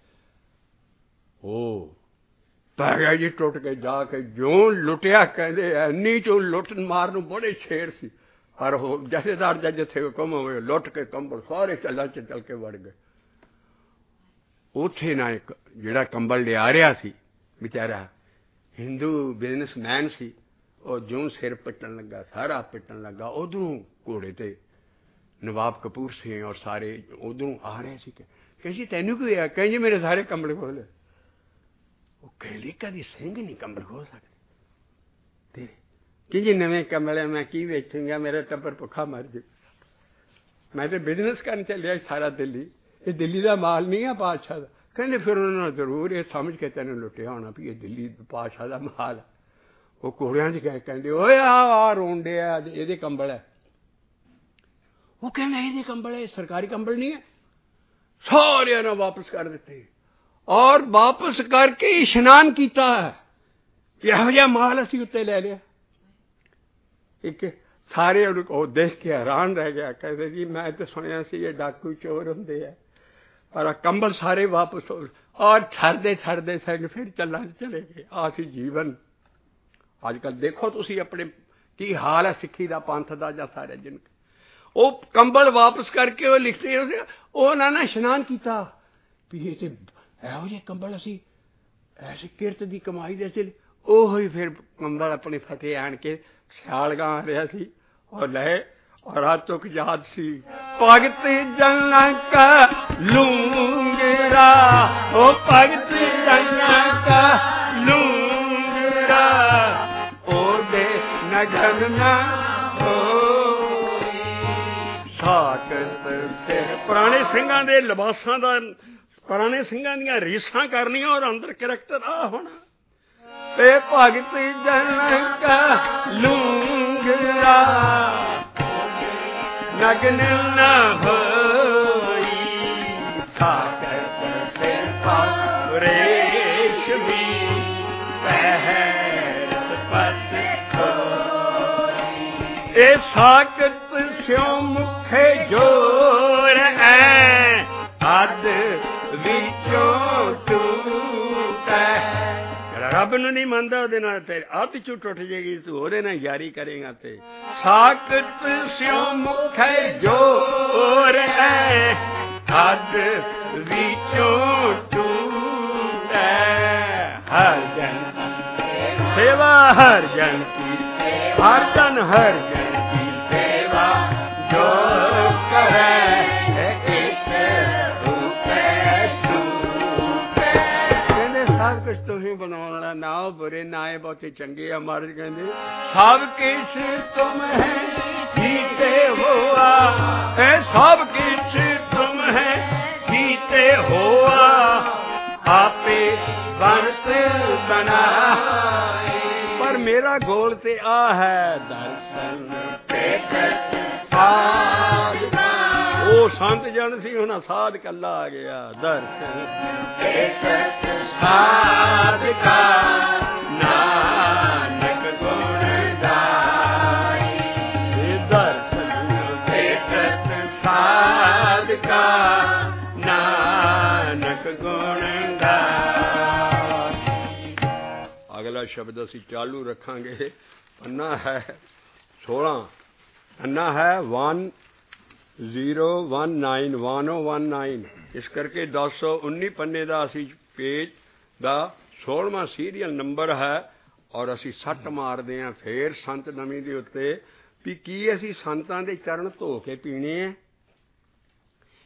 ਉਹ ਪੈ ਗਿਆ ਜੀ ਟੁੱਟ ਕੇ ਜਾ ਕੇ, ਜਿਉਂ ਲੁੱਟਿਆ। ਕਹਿੰਦੇ ਇੰਨੀ ਚੋਂ ਲੁੱਟ ਮਾਰ ਨੂੰ ਬੜੇ ਸ਼ੇਰ ਸੀ, ਪਰ ਉਹ ਜਥੇਦਾਰ ਜਾਂ ਜਿੱਥੇ ਹੁਕਮ ਹੋਵੇ ਲੁੱਟ ਕੇ ਕੰਬਲ ਸਾਰੇ ਚੱਲਾਂ 'ਚ ਚੱਲ ਕੇ ਵੜ ਗਏ। ਉੱਥੇ ਨਾ ਇੱਕ ਜਿਹੜਾ ਕੰਬਲ ਲਿਆ ਰਿਹਾ ਸੀ ਵਿਚਾਰਾ ਹਿੰਦੂ ਬਿਜ਼ਨਸਮੈਨ ਸੀ, ਉਹ ਜਿਉਂ ਸਿਰ ਪਿੱਟਣ ਲੱਗਾ, ਸਾਰਾ ਪਿੱਟਣ ਲੱਗਾ, ਉਧਰੋਂ ਘੋੜੇ 'ਤੇ ਨਵਾਬ ਕਪੂਰ ਸਿੰਘ ਔਰ ਸਾਰੇ ਉਧਰੋਂ ਆ ਰਹੇ ਸੀ। ਕਹਿੰਦੇ ਜੀ ਤੈਨੂੰ ਕੀ ਹੋਇਆ? ਕਹਿੰਦੇ ਮੇਰੇ ਸਾਰੇ ਕੰਬਲ ਖੋਲ੍ਹੇ। ਉਹ ਕਹਿੰਦੇ ਕਦੀ ਸਿੰਘ ਨਹੀਂ ਕੰਬਲ ਖੋਲ੍ਹ ਸਕਦੇ ਤੇਰੇ। ਕਹਿੰਦੇ ਨਵੇਂ ਕੰਬਲ ਹੈ, ਮੈਂ ਕੀ ਵੇਚੂੰਗਾ, ਮੇਰਾ ਟੱਬਰ ਭੁੱਖਾ ਮਰ ਜਾਊ। ਮੈਂ ਤਾਂ ਬਿਜ਼ਨਸ ਕਰਨ ਚੱਲਿਆ ਸਾਰਾ ਦਿੱਲੀ, ਇਹ ਦਿੱਲੀ ਦਾ ਮਾਲ ਨਹੀਂ ਹੈ ਬਾਦਸ਼ਾਹ ਦਾ। ਕਹਿੰਦੇ ਫਿਰ ਉਹਨਾਂ ਨੇ ਜ਼ਰੂਰ ਇਹ ਸਮਝ ਕੇ ਤੈਨੂੰ ਲੁੱਟਿਆ ਹੋਣਾ ਵੀ ਇਹ ਦਿੱਲੀ ਬਾਦਸ਼ਾਹ ਦਾ ਮਾਲ ਹੈ। ਉਹ ਘੋੜਿਆਂ 'ਚ ਗਏ, ਕਹਿੰਦੇ ਓਏ ਆ ਆ ਰੋਂਡੇ ਆ, ਇਹਦੇ ਕੰਬਲ ਹੈ। ਉਹ ਕਹਿੰਦੇ ਇਹਦੇ ਕੰਬਲ ਹੈ, ਸਰਕਾਰੀ ਕੰਬਲ ਨਹੀਂ ਹੈ। ਸਾਰਿਆਂ ਨੇ ਵਾਪਸ ਕਰ ਦਿੱਤੇ, ਔਰ ਵਾਪਸ ਕਰਕੇ ਇਸ਼ਨਾਨ ਕੀਤਾ। ਇਹੋ ਜਿਹਾ ਮਾਲ ਅਸੀਂ ਉੱਤੇ ਲੈ ਲਿਆ। ਇੱਕ ਸਾਰੇ ਉਹਨੂੰ ਉਹ ਦੇਖ ਕੇ ਹੈਰਾਨ ਰਹਿ ਗਿਆ। ਕਹਿੰਦੇ ਜੀ ਮੈਂ ਤਾਂ ਸੁਣਿਆ ਸੀ ਇਹ ਡਾਕੂ ਚੋਰ ਹੁੰਦੇ ਆ, ਪਰ ਕੰਬਲ ਸਾਰੇ ਵਾਪਸ ਹੋ। ਔਰ ਠਰਦੇ ਠਰਦੇ ਸਿੰਘ ਫਿਰ ਚੱਲਾਂ 'ਚ ਚਲੇ ਗਏ। ਆਹ ਸੀ ਜੀਵਨ। ਅੱਜ ਕੱਲ੍ਹ ਦੇਖੋ ਤੁਸੀਂ ਆਪਣੇ ਕੀ ਹਾਲ ਹੈ ਸਿੱਖੀ ਦਾ, ਪੰਥ ਦਾ, ਜਾਂ ਸਾਰੇ ਜਿਨ। ਉਹ ਕੰਬਲ ਵਾਪਸ ਕਰਕੇ ਉਹ ਲਿਖਦੇ ਉਹਨਾਂ ਨੇ ਇਸ਼ਨਾਨ ਕੀਤਾ ਵੀ ਇਹ ਤੇ ਇਹੋ ਜਿਹੇ ਕੰਬਲ ਅਸੀਂ ਐਸੀ ਕਿਰਤ ਦੀ ਕਮਾਈ ਦੇ ਸੀ। ਉਹ ਹੀ ਫਿਰ ਕੰਬਲ ਆਪਣੀ ਫਤਿਹ ਆਣ ਕੇ ਸਿਆਲ ਗਾ ਰਿਹਾ ਸੀ ਔਰ ਲੈ। ਔਰ ਆ ਤੁਕ ਯਾਦ ਸੀ ਭਗਤ ਜਨਕ ਲੂੰਗਰਾ, ਉਹ ਭਗਤ ਜਨਕ ਲੂੰਗਰਾ, ਉਹਦੇ ਨਗਨ ਨਾ ਸਾਕਤ ਸਿਰ। ਪੁਰਾਣੇ ਸਿੰਘਾਂ ਦੇ ਲਿਬਾਸਾਂ ਦਾ, ਪੁਰਾਣੇ ਸਿੰਘਾਂ ਦੀਆਂ ਰੀਸਾਂ ਕਰਨੀਆਂ ਔਰ ਅੰਦਰ ਕਰੈਕਟਰ ਆ ਹੋਣਾ। ਤੇ ਭਗਤ ਜਨਕ ਲੂੰਗਰਾ, ਨਗਨ ਨਾ ਹੋਈ, ਸਾਕਤ ਸਿਰ ਪਰ ਰੇਸ਼ਮੀ ਪਹਿਰਤ ਪਤ ਹੋਈ। ਇਹ ਸਾਕਤ ਸਿਉ ਮੁਖੇ ਜੋਰ ਐ, ਅੱਧ ਵਿੱਚੋਂ ਟੂਟੈ। ਰੱਬ ਨੂੰ ਨਹੀਂ ਮੰਨਦਾ, ਉਹਦੇ ਨਾਲ ਤੇਰੀ ਅੱਧ ਚੋਂ ਟੁੱਟ ਜਾਏਗੀ, ਤੂੰ ਉਹਦੇ ਨਾਲ ਯਾਰੀ ਕਰੇਗਾ। ਤੇ ਸਾਕਤ ਸਿਉ ਮੁਖੇ ਜੋਰ ਐ, ਅੱਧ ਵਿੱਚੋਂ ਟੂਟੈ। ਹਰ ਜਨ ਸੇਵਾ, ਹਰ ਜਨ ਕੀ, ਹਰ ਜਨ ਹਰ ਜਨ ਕੀ ਸੇਵਾ ਜੋ ਕਰੇ ਇੱਕ ਰੂਪੈ ਛੂਟੈ। ਕਹਿੰਦੇ ਸਭ ਕੁਛ ਤੁਸੀਂ ਬਣਾਉਣ ਵਾਲਾ, ਨਾ ਉਹ ਬੁਰੇ ਨਾ ਇਹ ਬਹੁਤੇ ਚੰਗੇ ਆ। ਮਹਾਰਾਜ ਕਹਿੰਦੇ ਸਭ ਕੁਛ ਤੁਮ ਹੈ ਕੀਤੇ ਹੋਆ, ਇਹ ਸਭ ਕੁਛ ਤੁਮ ਹੈ ਕੀਤੇ ਹੋਆ, ਆਪੇ ਵਰਤ ਬਣਾਏ। ਪਰ ਮੇਰਾ ਗੋਲ ਤੇ ਆ ਹੈ ਦਰਸ਼ਨ ਸਾਧ। ਉਹ ਸੰਤ ਜਨ ਸੀ, ਹੁਣ ਸਾਧ ਕੱਲਾ ਆ ਗਿਆ। ਦਰਸ਼ਨ ਸਾਧ ਕਾ ਨਾਨਕ ਗੁਣ ਗਾਈ, ਦਰਸ਼ਨ ਸਾਧ ਕਾ ਨਾਨਕ ਗੁਣ ਗਾਈ। ਅਗਲਾ ਸ਼ਬਦ ਅਸੀਂ ਚਾਲੂ ਰੱਖਾਂਗੇ। ਪੰਨਾ ਹੈ ਸੋਲਾਂ, ਪੰਨਾ ਹੈ one zero one nine, one O one nine. ਇਸ ਕਰਕੇ ਦਸ ਸੌ ਉੱਨੀ ਪੰਨੇ ਦਾ ਅਸੀਂ ਪੇਜ ਦਾ ਸੋਲਵਾਂ ਸੀਰੀਅਲ ਨੰਬਰ ਹੈ। ਔਰ ਅਸੀਂ ਸੱਟ ਮਾਰਦੇ ਹਾਂ ਫੇਰ ਸੰਤ ਨਵੀਂ ਦੇ ਉੱਤੇ ਵੀ ਕੀ ਅਸੀਂ ਸੰਤਾਂ ਦੇ ਚਰਨ ਧੋ ਕੇ ਪੀਣੇ ਹੈ।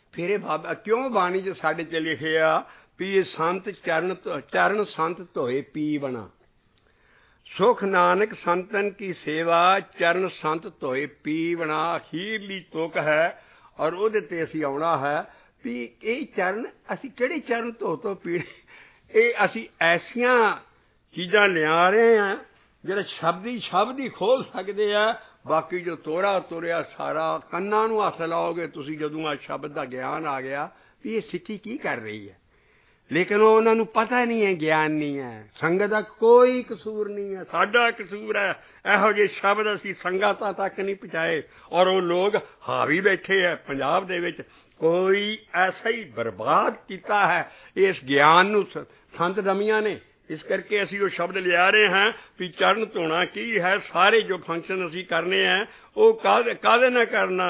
ਫਿਰ ਇਹ ਬਾਬਾ ਕਿਉਂ ਬਾਣੀ 'ਚ ਸਾਡੇ 'ਚ ਲਿਖਿਆ ਵੀ ਇਹ ਸੰਤ ਚਰਨ ਚਰਨ ਸੰਤ ਧੋਏ ਪੀਵਣਾ। ਸੁਖ ਨਾਨਕ ਸੰਤਨ ਕੀ ਸੇਵਾ ਚਰਨ ਸੰਤ ਧੋਏ ਪੀਵਣਾ ਅਖੀਰਲੀ ਤੁਕ ਹੈ। ਔਰ ਉਹਦੇ 'ਤੇ ਅਸੀਂ ਆਉਣਾ ਹੈ ਵੀ ਇਹ ਚਰਨ ਅਸੀਂ ਕਿਹੜੇ ਚਰਨ ਧੋ ਧੋ ਪੀਣੇ। ਇਹ ਅਸੀਂ ਐਸੀਆਂ ਚੀਜ਼ਾਂ ਲਿਆ ਰਹੇ ਹਾਂ ਜਿਹੜੇ ਸ਼ਬਦ ਹੀ ਸ਼ਬਦ ਹੀ ਖੋਲ੍ਹ ਸਕਦੇ ਆ। ਬਾਕੀ ਜੋ ਤੋੜਾ ਤੁਰਿਆ ਸਾਰਾ ਕੰਨਾਂ ਨੂੰ ਹੱਥ ਲਾਓਗੇ ਤੁਸੀਂ ਜਦੋਂ ਆ ਸ਼ਬਦ ਦਾ ਗਿਆਨ ਆ ਗਿਆ ਵੀ ਇਹ ਸਿੱਖੀ ਕੀ ਕਰ ਰਹੀ ਹੈ। ਲੇਕਿਨ ਉਹਨਾਂ ਨੂੰ ਪਤਾ ਨਹੀਂ ਹੈ, ਗਿਆਨ ਨਹੀਂ ਹੈ। ਸੰਗਤ ਦਾ ਕੋਈ ਕਸੂਰ ਨਹੀਂ ਹੈ, ਸਾਡਾ ਕਸੂਰ ਹੈ। ਇਹੋ ਜਿਹੇ ਸ਼ਬਦ ਅਸੀਂ ਸੰਗਤਾਂ ਤੱਕ ਨਹੀਂ ਪਹੁੰਚਾਏ ਔਰ ਉਹ ਲੋਕ ਹਾਵੀ ਬੈਠੇ ਹੈ ਪੰਜਾਬ ਦੇ ਵਿੱਚ। ਕੋਈ ਐਸਾ ਹੀ ਬਰਬਾਦ ਕੀਤਾ ਹੈ ਇਸ ਗਿਆਨ ਨੂੰ ਸੰਤ ਰਮੀਆਂ ਨੇ। ਇਸ ਕਰਕੇ ਅਸੀਂ ਉਹ ਸ਼ਬਦ ਲਿਆ ਰਹੇ ਹਾਂ ਵੀ ਚਰਨ ਧੋਣਾ ਕੀ ਹੈ। ਸਾਰੇ ਜੋ ਫੰਕਸ਼ਨ ਅਸੀਂ ਕਰਨੇ ਹੈ ਉਹ ਕਾਹਦੇ ਕਾਹਦੇ ਨਾਲ ਕਰਨਾ।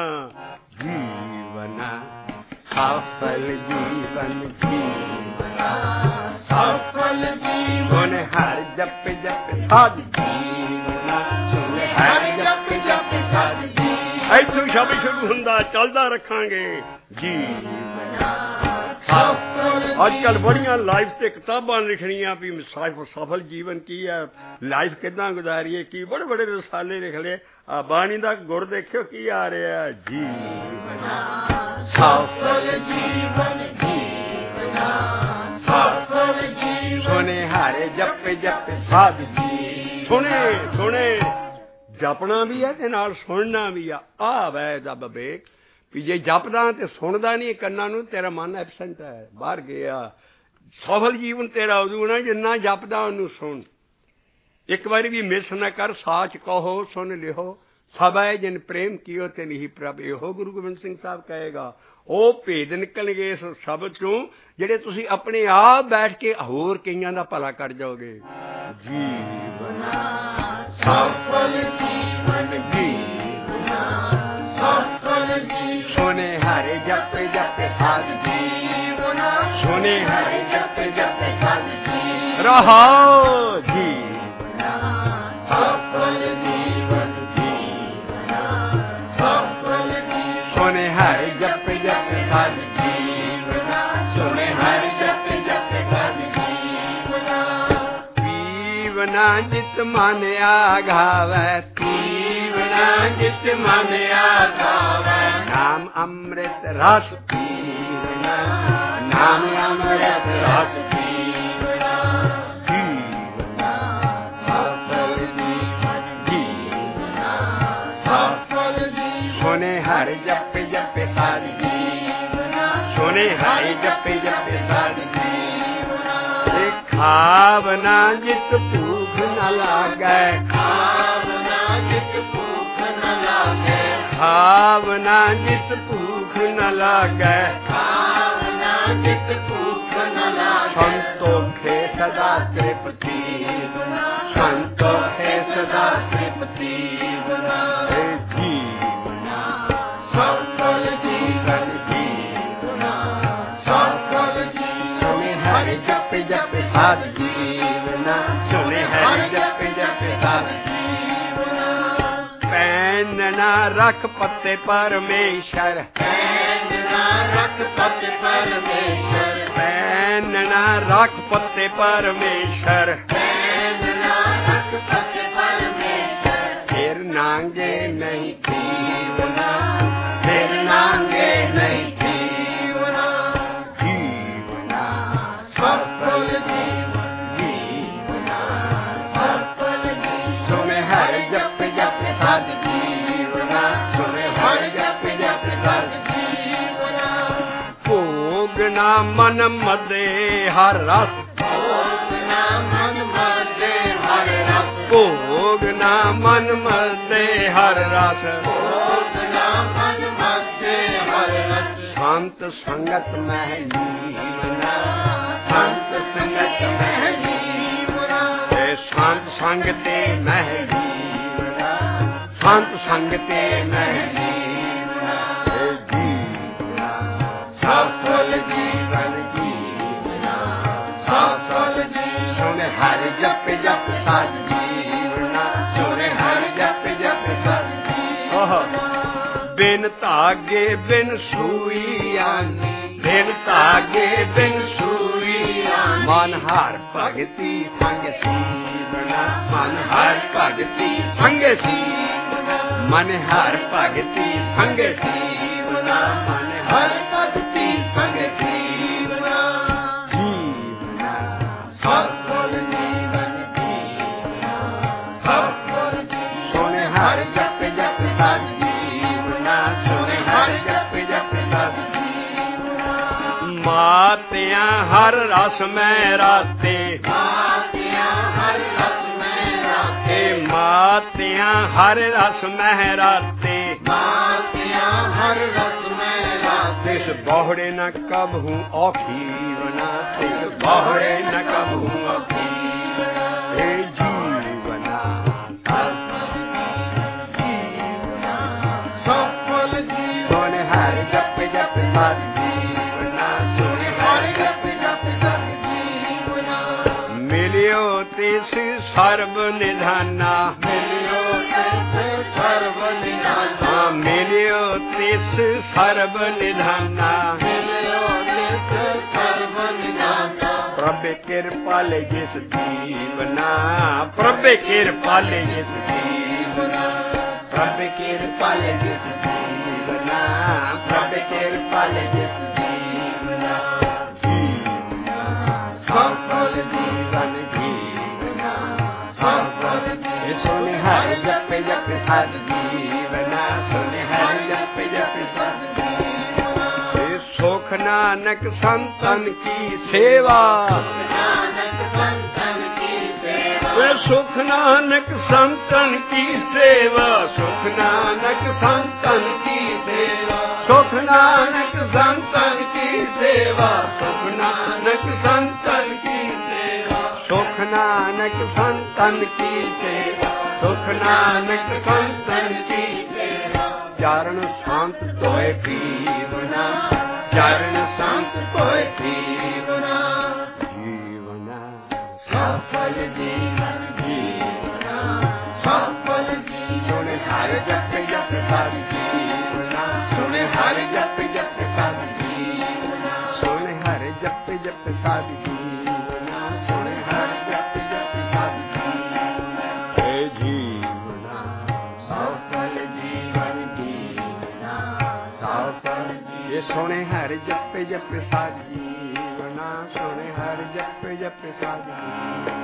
ਜੀਵਨ ਸਫਲ ਜੀਵਨ ਜੀਵਨਾ ਸਫਲ ਜੀਵਨ ਹਰ ਜਪ ਜਪ ਸਾਧ ਜੀਵਨਾ ਸੁਣ ਹਰ ਜਪ ਜਪ ਸਾਧ ਜੀ। ਇੱਥੋਂ ਸ਼ਬਦ ਸ਼ੁਰੂ ਹੁੰਦਾ ਚੱਲਦਾ ਰੱਖਾਂਗੇ। ਜੀਵਨਾ ਅੱਜ ਕੱਲ੍ਹ ਬੜੀਆਂ ਲਾਈਫ 'ਤੇ ਕਿਤਾਬਾਂ ਲਿਖਣੀਆਂ ਵੀ ਸਫਲ ਜੀਵਨ ਕੀ ਹੈ, ਲਾਈਫ ਕਿੱਦਾਂ ਗੁਜ਼ਾਰੀਏ, ਕੀ ਬੜੇ ਬੜੇ ਰਸਾਲੇ ਲਿਖ ਲਏ। ਆ ਬਾਣੀ ਦਾ ਗੁਰ ਦੇਖਿਓ ਕੀ ਆ ਰਿਹਾ। ਜੀਵਨ ਸਫਲ ਜੀਵਨ ਜੀਵਨਾ ਸਫਲ ਜੀਵਨ ਸੁਣੇ ਹਰੇ ਜਪ ਜਪ ਸਾਧ ਜੀ। ਸੁਣੇ ਸੁਣੇ ਜਪਣਾ ਵੀ ਹੈ ਤੇ ਨਾਲ ਸੁਣਨਾ ਵੀ ਆ। ਆ ਵੈ ਦਾ ਵਿਵੇਕ ਵੀ ਜੇ ਜਪਦਾ ਤੇ ਸੁਣਦਾ ਨਹੀਂ ਕੰਨਾਂ ਨੂੰ ਤੇਰਾ ਮਨ ਐਬਸੈਂਟ ਹੈ, ਬਾਹਰ ਗਿਆ। ਸਫਲ ਜੀਵਨ ਤੇਰਾ ਉਦੋਂ ਹੋਣਾ ਜਿੰਨਾ ਜਪਦਾ ਉਹਨੂੰ ਸੁਣ। ਇੱਕ ਵਾਰੀ ਵੀ ਮਿਸ ਨਾ ਕਰ ਸਾਚ ਕਹੋ ਸੁਣ ਲਿਓ ਸਭੈ ਜਿਨ ਪ੍ਰੇਮ ਕੀਓ ਤੇ ਨਹੀਂ ਪ੍ਰਭ। ਇਹੋ ਗੁਰੂ ਗੋਬਿੰਦ ਸਿੰਘ ਸਾਹਿਬ ਕਹੇਗਾ। ਉਹ ਭੇਦ ਨਿਕਲਣਗੇ ਇਸ ਸ਼ਬਦ ਚੋਂ ਜਿਹੜੇ ਤੁਸੀਂ ਆਪਣੇ ਆਪ ਬੈਠ ਕੇ ਹੋਰ ਕਈਆਂ ਦਾ ਭਲਾ ਕਰ ਜਾਓਗੇ। ਜੀਵਨ ਸਫਲ ਜੀਵਨ ਜੀਵਨਾ ਸਫਲ ਜੀ ਸੁਣੇ ਹਰੇ ਜਪ ਜਪ ਸਾਧ ਜੀਵਨਾ ਸੁਣੇ ਹਰੇ ਜਪ ਜਪ ਸਾਧ ਜੀ। ਰਹਾਓ ਜੀਵਨਾ ਸਫਲ ਜੀਵਨ ਜੀਵਨਾ ਸਫਲ ਜੀ ਸੁਣੇ ਹਰੇ ਜਪ ਜਪ ਸਾਧ ਜੀਵਨਾ ਸੁਣੇ ਹਰੇ ਜਪ ਜਪ ਸਾਧ ਜੀਵਨਾ। ਪੀਵਨਾ ਜਿਤ ਮਨ ਆਗਾਵੈ ਪੀਵਨਾ ਜਿਤ ਮਨ ਆਗਾਵੈ ਨਾਮ ਅੰਮ੍ਰਿਤ ਰਸ ਪੀਵਨਾ ਨਾਮ ਅੰਮ੍ਰਿਤ ਰਸ ਪੀਵਨਾ। ਜੀਵਨਾ ਸਫਲ ਜੀਵਨ ਜੀਵਨਾ ਸਫਲ ਜੀ ਸੁਣੇ ਹਰਿ ਜਪ ਜਪ ਸਾਧ ਜੀਵਨਾ ਸੁਣੇ ਹਰਿ ਜਪ ਜਪ ਸਾਧ ਜੀਵਨਾ। ਖਾਵਨਾ ਜਿਤ ਭੂਖ ਨ ਲਾਗੈ ਖਾਵਨਾ ਜਿਤ ਭੂਖ ਨ ਲਾਗੈ ਖਾਵਨਾ ਜਿਤ ਭੂਖ ਨ ਲਾਗੈ ਖਾਵਨਾ ਜਿਤ ਭੂਖ ਨ ਲਾਗੈ। ਸੰਤੋਖੇ ਸਦਾ ਤ੍ਰਿਪਤੀ ਸੰਤੋਖੇ ਸਦਾ ਤ੍ਰਿਪਤੀ। ਜੀਵਨਾ ਸਫਲ ਜੀਵਨ ਜੀਵਨਾ ਸਫਲ ਜੀ ਸੁਣੇ ਹਰਿ ਜਪ ਜਪ ਸਾਧ ਜੀਵਨਾ ਸੁਣੇ ਹਰਿ ਜਪ ਜਪ ਸਾਧ ਜੀਵਨਾ। ਪੈਨਣਾ ਰਖ ਪੱਤੇ ਪਰਮੇਸ਼ਰ ਪੈਨਣਾ ਰਖ ਪੱਤੇ ਪਰਮੇਸ਼ਰ ਪੈਨਣਾ ਰਖ ਪੱਤੇ ਪਰਮੇਸ਼ਰ ਪੈਨਣਾ ਰਖ ਪੱਤੇ ਪਰਮੇਸ਼ਰ। ਫਿਰ ਨਾਂਗੇ ਨਹੀਂ ਜੀਵਨਾ ਫਿਰ ਨਾਂਗੇ ਨਹੀਂ ਜੀਵਨਾ। ਜੀਵਨਾ ਸਫਲ ਜੀਵਨ ਜੀਵਨਾ ਸਫਲ ਜੀ ਸੁਣੇ ਹਰਿ ਜਪ ਜਪ ਸਾਧ ਜੀਵਨਾ ਸੁਣੇ ਹਰਿ ਜਪ ਜਪ ਸਾਧ ਜੀਵਨਾ। ਭੋਗ ਨਾ ਮਨ ਮਦੇ ਹਰ ਰਸ ਭੋਗ ਨਾ ਮਨ ਮਦੇ ਹਰ ਰਸ ਭੋਗ ਨਾ ਮਨ ਮਦੇ ਹਰ ਰਸ ਭੋਗ ਨਾ ਮਨ ਮਦੇ ਹਰ ਰਸ। ਸੰਤ ਸੰਗਤ ਮਹਿ ਜੀਵਨਾ ਸੰਤ ਸੰਗਤ ਮਹਿ ਜੀਵਨਾ ਤੇ ਸੰਤ ਸੰਗ ਤੇ ਮਹਿ ਜੀਵਨਾ ਸੰਤ ਸੰਗ ਤੇ ਮਹਿ ਜੀਵਨਾ। ਜੀਵਨਾ ਸਫਲ ਜੀਵਨ ਜੀਵਨਾ ਸਫਲ ਜੀ ਸੁਣੇ ਹਰਿ ਜਪ ਜਪ ਸਾਧ ਜੀਵਨਾ ਸੁਣੇ ਹਰਿ ਜਪ ਜਪ ਸਾਧ ਜੀਵਨਾ। बिन धागे बिन सूईया बिन धागे बिन सूईया मन हर भगती संग सीवना मन हर भगती संग सीवना मन हर भगती संग सीवना मन हर भगती संग सीवना जीवना सफल जीवन जीवना सफल सोने हर जप जप सद जीवना सोने हर जप जप सद मातियां हर रस में राते मातियां हर रस में राते मातियां हर रस में राते मातियां हर रस में राते इस बहुड़े न कब हूँ औखी बना इस बहुड़े न कब हूँ औखी बना हे जीवना सफल जीवन हर जप जप सद तिस सर्व निधाना मिलियो तिस सर्व निधाना मिलियो तिस सर्व निधाना मिलियो तिस सर्व निधाना प्रभु कृपाल जिस जीवना प्रभु कृपाल जिस जीवना प्रभु कृपाल जिस जीवना प्रभु कृपाल जिस जीवना सफल जीवन सोने हर जप जप सद जीवना सोने हर जप जप सद जीवना सुख नानक संतन की सेवा नानक संतन की सेवा सुख नानक संतन की सेवा सुख नानक संतन की सेवा सुख नानक संतन की सेवा सुख नानक संतन की सेवा सुख नानक संतन की सेवा सुख नानक संतन की सेवा चरण संत तोय पीवना चरण संत तोय पीवना जीवना सफल जीवन जीवना सफल जीवन हर जप जप सद जीवना सुने हर जप जप सद जीवना सुने हर जप जप सद जीवना सुने हर जप जप सद जीवना हे जीवना सफल जीवन जीवना सफल ये सुने हर जप जप सद जीवना सुने हर जप जप सद जीवना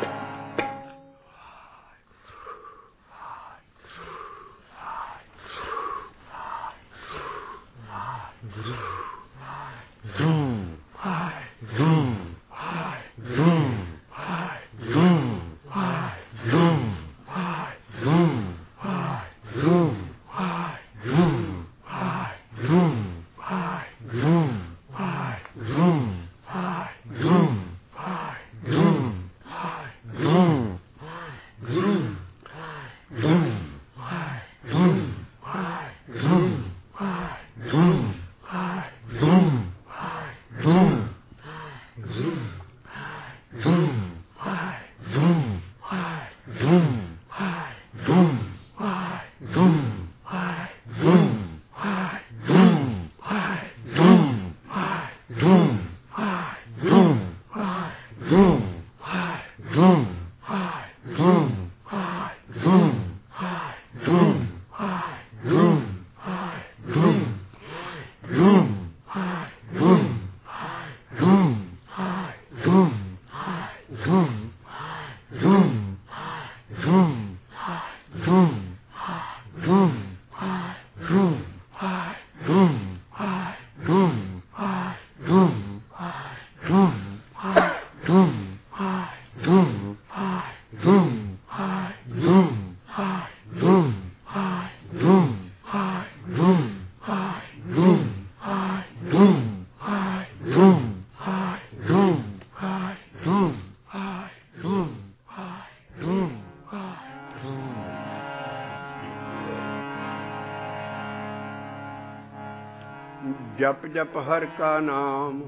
जप जप हर का नाम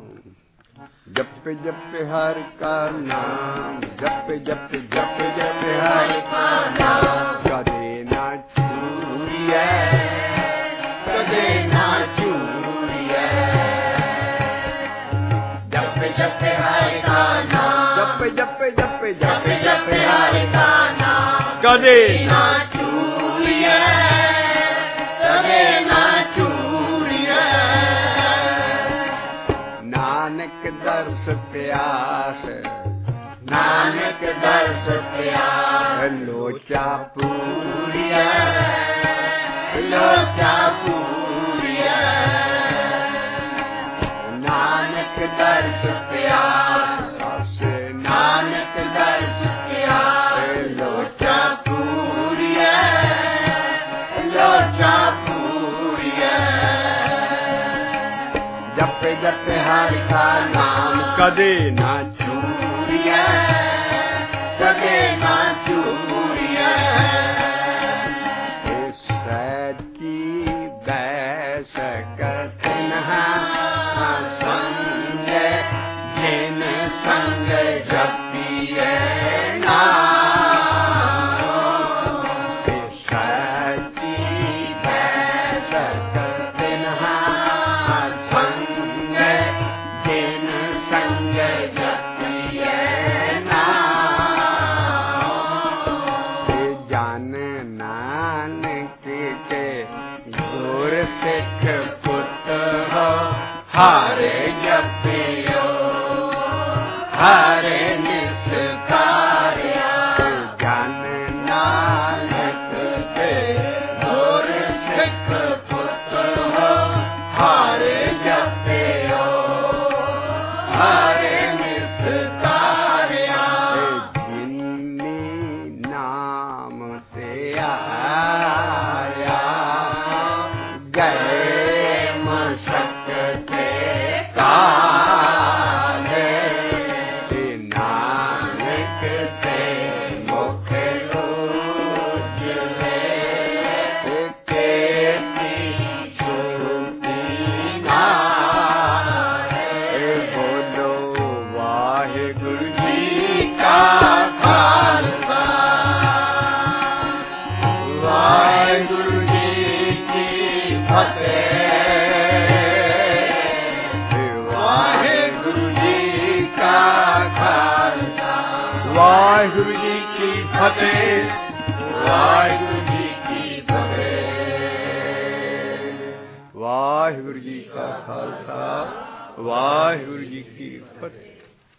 जप जप हर का नाम जप जप जप जप हर का नाम कदे ना छूए जपे जपे जपे जपे हरि का नाम कदे ना चूरिए कदे ना चूरिए नानक दर्श प्यास नानक दर्श प्यास लोचा पूरिए लोचा पूरिए नानक दर्श प्यास नानक दर्श प्यास लोचा पूरिए लोचा पूरिए जपे जपे हरि का नाम कदे ना चूरिए कदे ना चूरिए सची बैस कथनहा संग जिन संग जपिए नाम सची बैस कथनहा संग जिन संग जपिए जान नानक के गुर सिख पुत हो हरे जपियो हरे निस्तारिया जान नानक के गुर सिख पुत हो हरे जपियो हरे निस्तारिया जिन्नी नाम ते आया गए मशक्कते काले नानक ते मुख उजले केती छूटी नारे बोलो वाहिगुरु जी का खालसा वाहिगुरु जी की फतेह वाहिगुरु जी का खालसा वाहिगुरु जी की फतेह वाहिगुरु जी की फतेह वाहिगुरु जी का खालसा वाहिगुरु जी की फतेह।